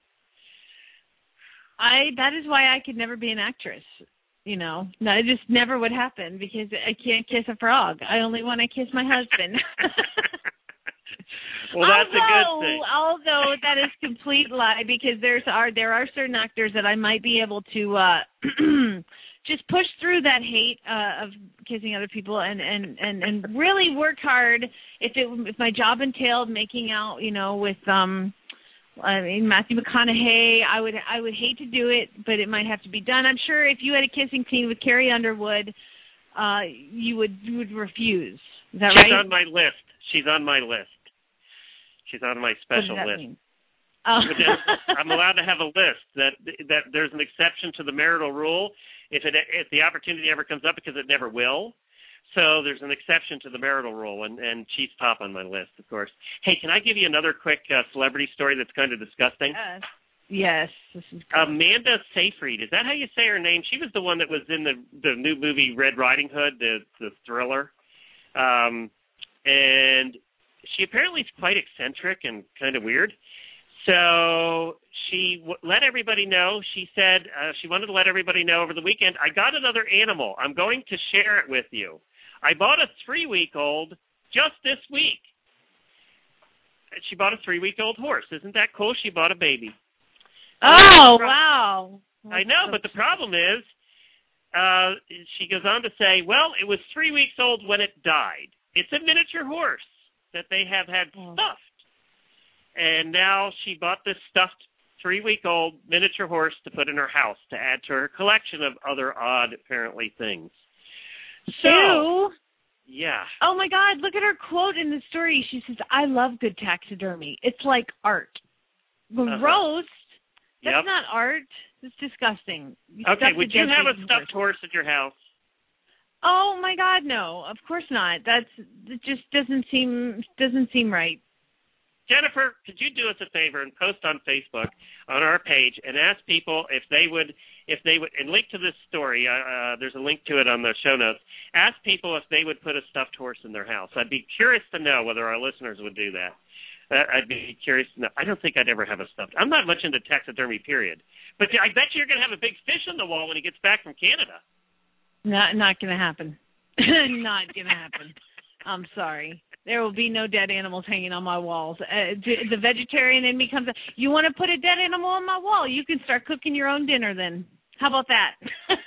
Speaker 4: I that is why I could never be an actress. You know, no, it just never would happen because I can't kiss a frog. I only want to kiss my husband.
Speaker 2: Well, that's
Speaker 4: although,
Speaker 2: a good thing.
Speaker 4: Although that is complete lie, because there's are there are certain actors that I might be able to uh, just push through that hate uh, of kissing other people and, and, and, and really work hard if it if my job entailed making out, you know, with um I mean Matthew McConaughey. I would I would hate to do it, but it might have to be done. I'm sure if you had a kissing scene with Carrie Underwood, uh, you would you would refuse. Is that
Speaker 2: She's
Speaker 4: right?
Speaker 2: on my list. She's on my list. She's on my special
Speaker 4: what does that
Speaker 2: list.
Speaker 4: Mean? Oh.
Speaker 2: I'm allowed to have a list that that there's an exception to the marital rule if it if the opportunity ever comes up, because it never will. So there's an exception to the marital rule, and, and she's top on my list, of course. Hey, can I give you another quick uh, celebrity story that's kind of disgusting?
Speaker 4: Yes. Yes. This is
Speaker 2: Amanda Seyfried. Is that how you say her name? She was the one that was in the the new movie Red Riding Hood, the the thriller. Um, and she apparently is quite eccentric and kind of weird. So she w- let everybody know. She said uh, she wanted to let everybody know over the weekend, I got another animal. I'm going to share it with you. I bought a three-week-old just this week. She bought a three-week-old horse. Isn't that cool? She bought a baby.
Speaker 4: Oh, wow.
Speaker 2: I know, but the problem is, uh, she goes on to say, well, it was three weeks old when it died. It's a miniature horse that they have had stuffed. And now she bought this stuffed three-week-old miniature horse to put in her house to add to her collection of other odd, apparently, things. So,
Speaker 4: Ew.
Speaker 2: yeah.
Speaker 4: Oh, my God. Look at her quote in the story. She says, I love good taxidermy. It's like art. Gross.
Speaker 2: Uh-huh.
Speaker 4: That's
Speaker 2: Yep.
Speaker 4: not art. It's disgusting. You
Speaker 2: Okay,
Speaker 4: stuffed
Speaker 2: would
Speaker 4: a
Speaker 2: you
Speaker 4: dead
Speaker 2: have a
Speaker 4: baby
Speaker 2: stuffed horse at your house?
Speaker 4: Oh my God, no! Of course not. That's it. Just doesn't seem doesn't seem right.
Speaker 2: Jennifer, could you do us a favor and post on Facebook on our page and ask people if they would, if they would, and link to this story. Uh, uh, there's a link to it on the show notes. Ask people if they would put a stuffed horse in their house. I'd be curious to know whether our listeners would do that. Uh, I'd be curious to know. I don't think I'd ever have a stuffed. I'm not much into taxidermy, period. But I bet you you're going to have a big fish on the wall when he gets back from Canada.
Speaker 4: Not not going to happen. Not going to happen. I'm sorry. There will be no dead animals hanging on my walls. Uh, the vegetarian in me comes up. You want to put a dead animal on my wall? You can start cooking your own dinner then. How about that?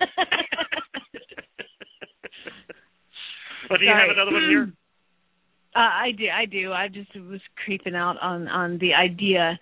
Speaker 2: Well, do you
Speaker 4: sorry.
Speaker 2: have another one here?
Speaker 4: Uh, I do. I do. I just was creeping out on, on the idea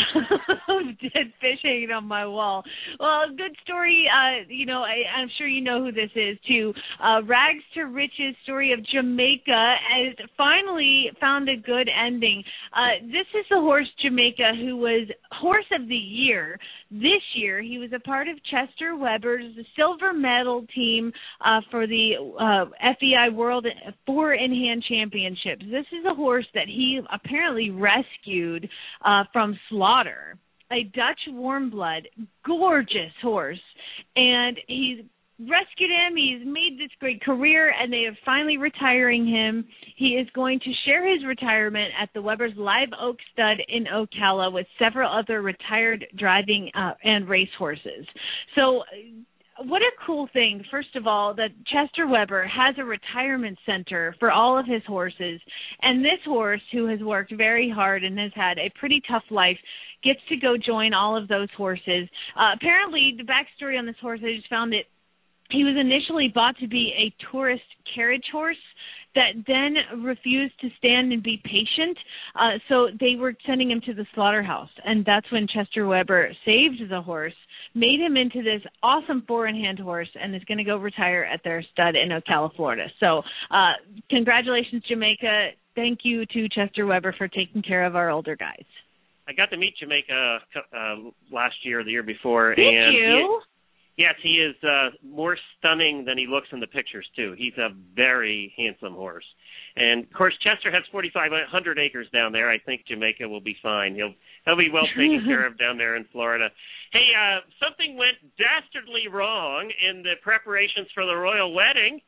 Speaker 4: of dead fish hanging on my wall. Well, good story. Uh, you know, I, I'm sure you know who this is too. Uh, Rags to Riches story of Jamaica has finally found a good ending. Uh, this is the horse Jamaica who was Horse of the Year this year. He was a part of Chester Weber's silver medal team uh, for the uh, F E I World Four in Hand Championships. This is a horse that he apparently rescued uh, from slaughter, a Dutch warm blood, gorgeous horse, and he's rescued him. He's made this great career, and they are finally retiring him. He is going to share his retirement at the Weber's Live Oak Stud in Ocala with several other retired driving uh, and race horses. So what a cool thing, first of all, that Chester Weber has a retirement center for all of his horses. And this horse, who has worked very hard and has had a pretty tough life, gets to go join all of those horses. Uh, apparently, the backstory on this horse, I just found it, he was initially bought to be a tourist carriage horse that then refused to stand and be patient. Uh, so they were sending him to the slaughterhouse. And that's when Chester Weber saved the horse, made him into this awesome four-in-hand horse, and is going to go retire at their stud in Ocala, Florida. So uh, congratulations, Jamaica. Thank you to Chester Weber for taking care of our older guys.
Speaker 2: I got to meet Jamaica uh, last year or the year before.
Speaker 4: Did
Speaker 2: and
Speaker 4: you?
Speaker 2: He, yes, he is uh, more stunning than he looks in the pictures, too. He's a very handsome horse. And, of course, Chester has forty-five hundred acres down there. I think Jamaica will be fine. He'll he'll be well taken care of down there in Florida. Hey, uh, something went dastardly wrong in the preparations for the royal wedding.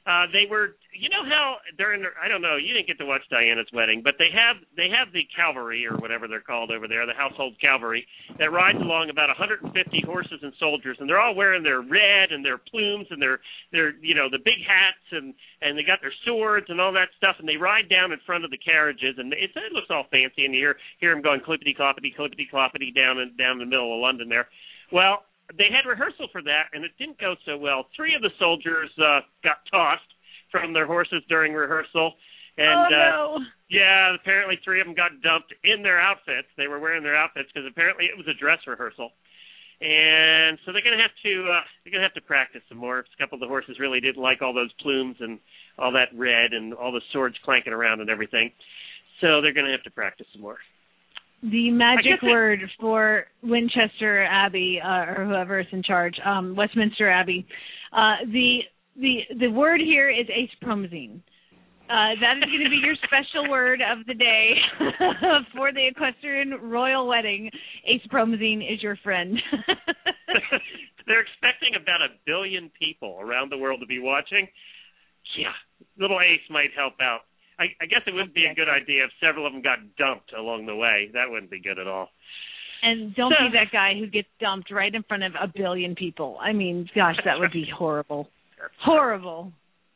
Speaker 2: Uh, they were, you know how during, their, I don't know, you didn't get to watch Diana's wedding, but they have they have the cavalry or whatever they're called over there, the household cavalry that rides along about one hundred fifty horses and soldiers, and they're all wearing their red and their plumes and their their you know the big hats and and they got their swords and all that stuff, and they ride down in front of the carriages, and it, it looks all fancy, and you hear hear them going clippity cloppity clippity cloppity down and down in the middle of London there. Well, they had rehearsal for that, and it didn't go so well. Three of the soldiers uh, got tossed from their horses during rehearsal. And,
Speaker 4: oh, no.
Speaker 2: Uh, yeah, apparently three of them got dumped in their outfits. They were wearing their outfits because apparently it was a dress rehearsal. And so they're going to have to uh, they're going to have to practice some more. A couple of the horses really didn't like all those plumes and all that red and all the swords clanking around and everything. So they're going to have to practice some more.
Speaker 4: The magic word for Winchester Abbey, uh, or whoever is in charge, um, Westminster Abbey, uh, the the the word here is acepromazine. Uh, that is going to be your special word of the day for the equestrian royal wedding. Acepromazine is your friend.
Speaker 2: They're expecting about a billion people around the world to be watching. Yeah, little Ace might help out. I, I guess it wouldn't be a good idea if several of them got dumped along the way. That wouldn't be good at all.
Speaker 4: And don't so, be that guy who gets dumped right in front of a billion people. I mean, gosh, that would be horrible. Horrible.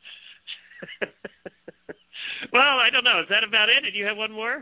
Speaker 2: Well, I don't know. Is that about it? Did you have one more?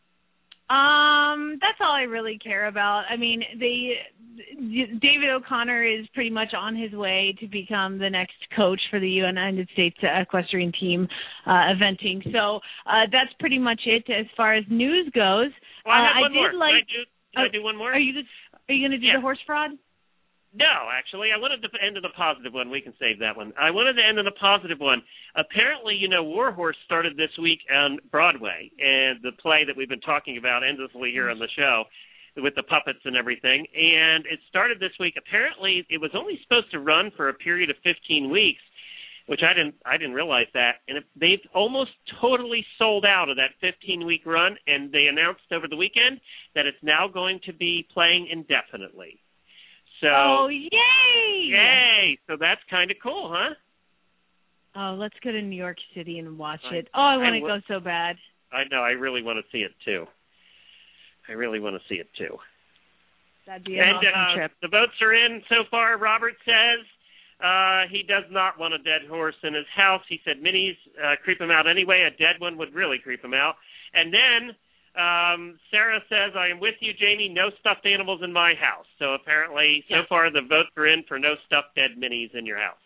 Speaker 4: Um, that's all I really care about. I mean, they David O'Connor is pretty much on his way to become the next coach for the United States equestrian team uh, eventing. So uh, that's pretty much it as far as news goes.
Speaker 2: Well, I, have
Speaker 4: uh,
Speaker 2: one
Speaker 4: I did
Speaker 2: more.
Speaker 4: like.
Speaker 2: Can I do, can
Speaker 4: uh,
Speaker 2: I do one more?
Speaker 4: Are you Are you going to do
Speaker 2: yeah.
Speaker 4: the horse fraud?
Speaker 2: No, actually, I wanted to end on a positive one. We can save that one. I wanted to end on a positive one. Apparently, you know, Warhorse started this week on Broadway, and the play that we've been talking about endlessly here on the show with the puppets and everything. And it started this week. Apparently, it was only supposed to run for a period of fifteen weeks, which I didn't I didn't realize that. And it, they've almost totally sold out of that fifteen-week run, and they announced over the weekend that it's now going to be playing indefinitely. So,
Speaker 4: oh, yay!
Speaker 2: Yay! So that's kind of cool, huh?
Speaker 4: Oh, let's go to New York City and watch
Speaker 2: I,
Speaker 4: it. Oh, I want to
Speaker 2: w-
Speaker 4: go so bad.
Speaker 2: I know. I really want to see it, too. I really want to see it, too.
Speaker 4: That'd be an
Speaker 2: and,
Speaker 4: awesome
Speaker 2: uh,
Speaker 4: trip.
Speaker 2: The votes are in so far. Robert says uh, he does not want a dead horse in his house. He said minis uh, creep him out anyway. A dead one would really creep him out. And then Um, Sarah says, I am with you, Jamie. No stuffed animals in my house. So apparently, so
Speaker 4: yeah.
Speaker 2: far, the votes are in for no stuffed dead minis in your house.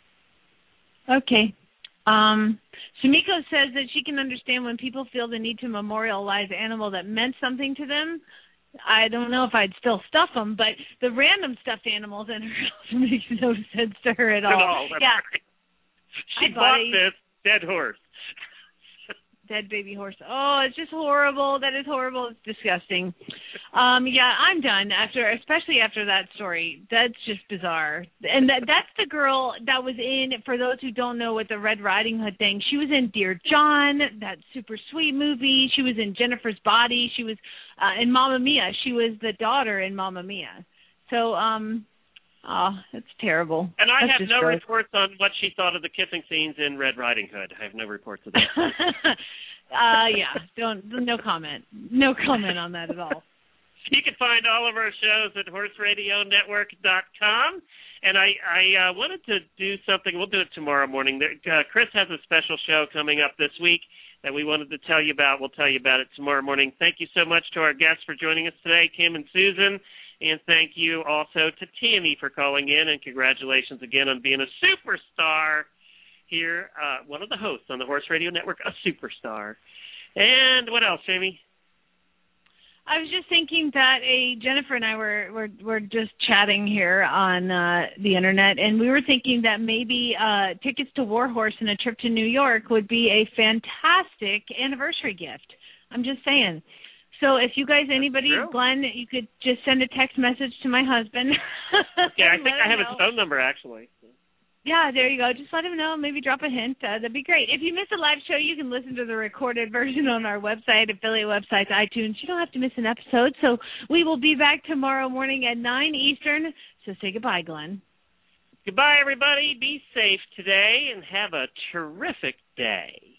Speaker 4: Okay. Um, Sumiko says that she can understand when people feel the need to memorialize an animal that meant something to them. I don't know if I'd still stuff them, but the random stuffed animals in her house makes no sense to her at all.
Speaker 2: No, that's
Speaker 4: yeah.
Speaker 2: right. She
Speaker 4: I
Speaker 2: bought
Speaker 4: a,
Speaker 2: this dead horse.
Speaker 4: Dead baby horse. Oh, it's just horrible. That is horrible. It's disgusting. Um, yeah, I'm done after, especially after that story. That's just bizarre. And that that's the girl that was in, for those who don't know what the Red Riding Hood thing, she was in Dear John, that super sweet movie. She was in Jennifer's Body. She was uh, in Mamma Mia. She was the daughter in Mamma Mia. So, um, oh, it's terrible.
Speaker 2: And I
Speaker 4: that's
Speaker 2: have no
Speaker 4: gross.
Speaker 2: reports on what she thought of the kissing scenes in Red Riding Hood. I have no reports of that.
Speaker 4: uh, yeah, don't, no comment. No comment on that at all.
Speaker 2: You can find all of our shows at horse radio network dot com. And I, I uh, wanted to do something. We'll do it tomorrow morning. There, uh, Chris has a special show coming up this week that we wanted to tell you about. We'll tell you about it tomorrow morning. Thank you so much to our guests for joining us today, Kim and Susan. And thank you also to Tammy for calling in. And congratulations again on being a superstar here, uh, one of the hosts on the Horse Radio Network, a superstar. And what else, Jamie?
Speaker 4: I was just thinking that a Jennifer and I were were, were just chatting here on uh, the internet, and we were thinking that maybe uh, tickets to Warhorse and a trip to New York would be a fantastic anniversary gift. I'm just saying. So if you guys, anybody, Glenn, you could just send a text message to my husband.
Speaker 2: Yeah, I think I have
Speaker 4: know.
Speaker 2: his phone number, actually.
Speaker 4: Yeah, there you go. Just let him know. Maybe drop a hint. Uh, that'd be great. If you miss a live show, you can listen to the recorded version on our website, affiliate websites, iTunes. You don't have to miss an episode. So we will be back tomorrow morning at nine Eastern. So say goodbye, Glenn.
Speaker 2: Goodbye, everybody. Be safe today and have a terrific day.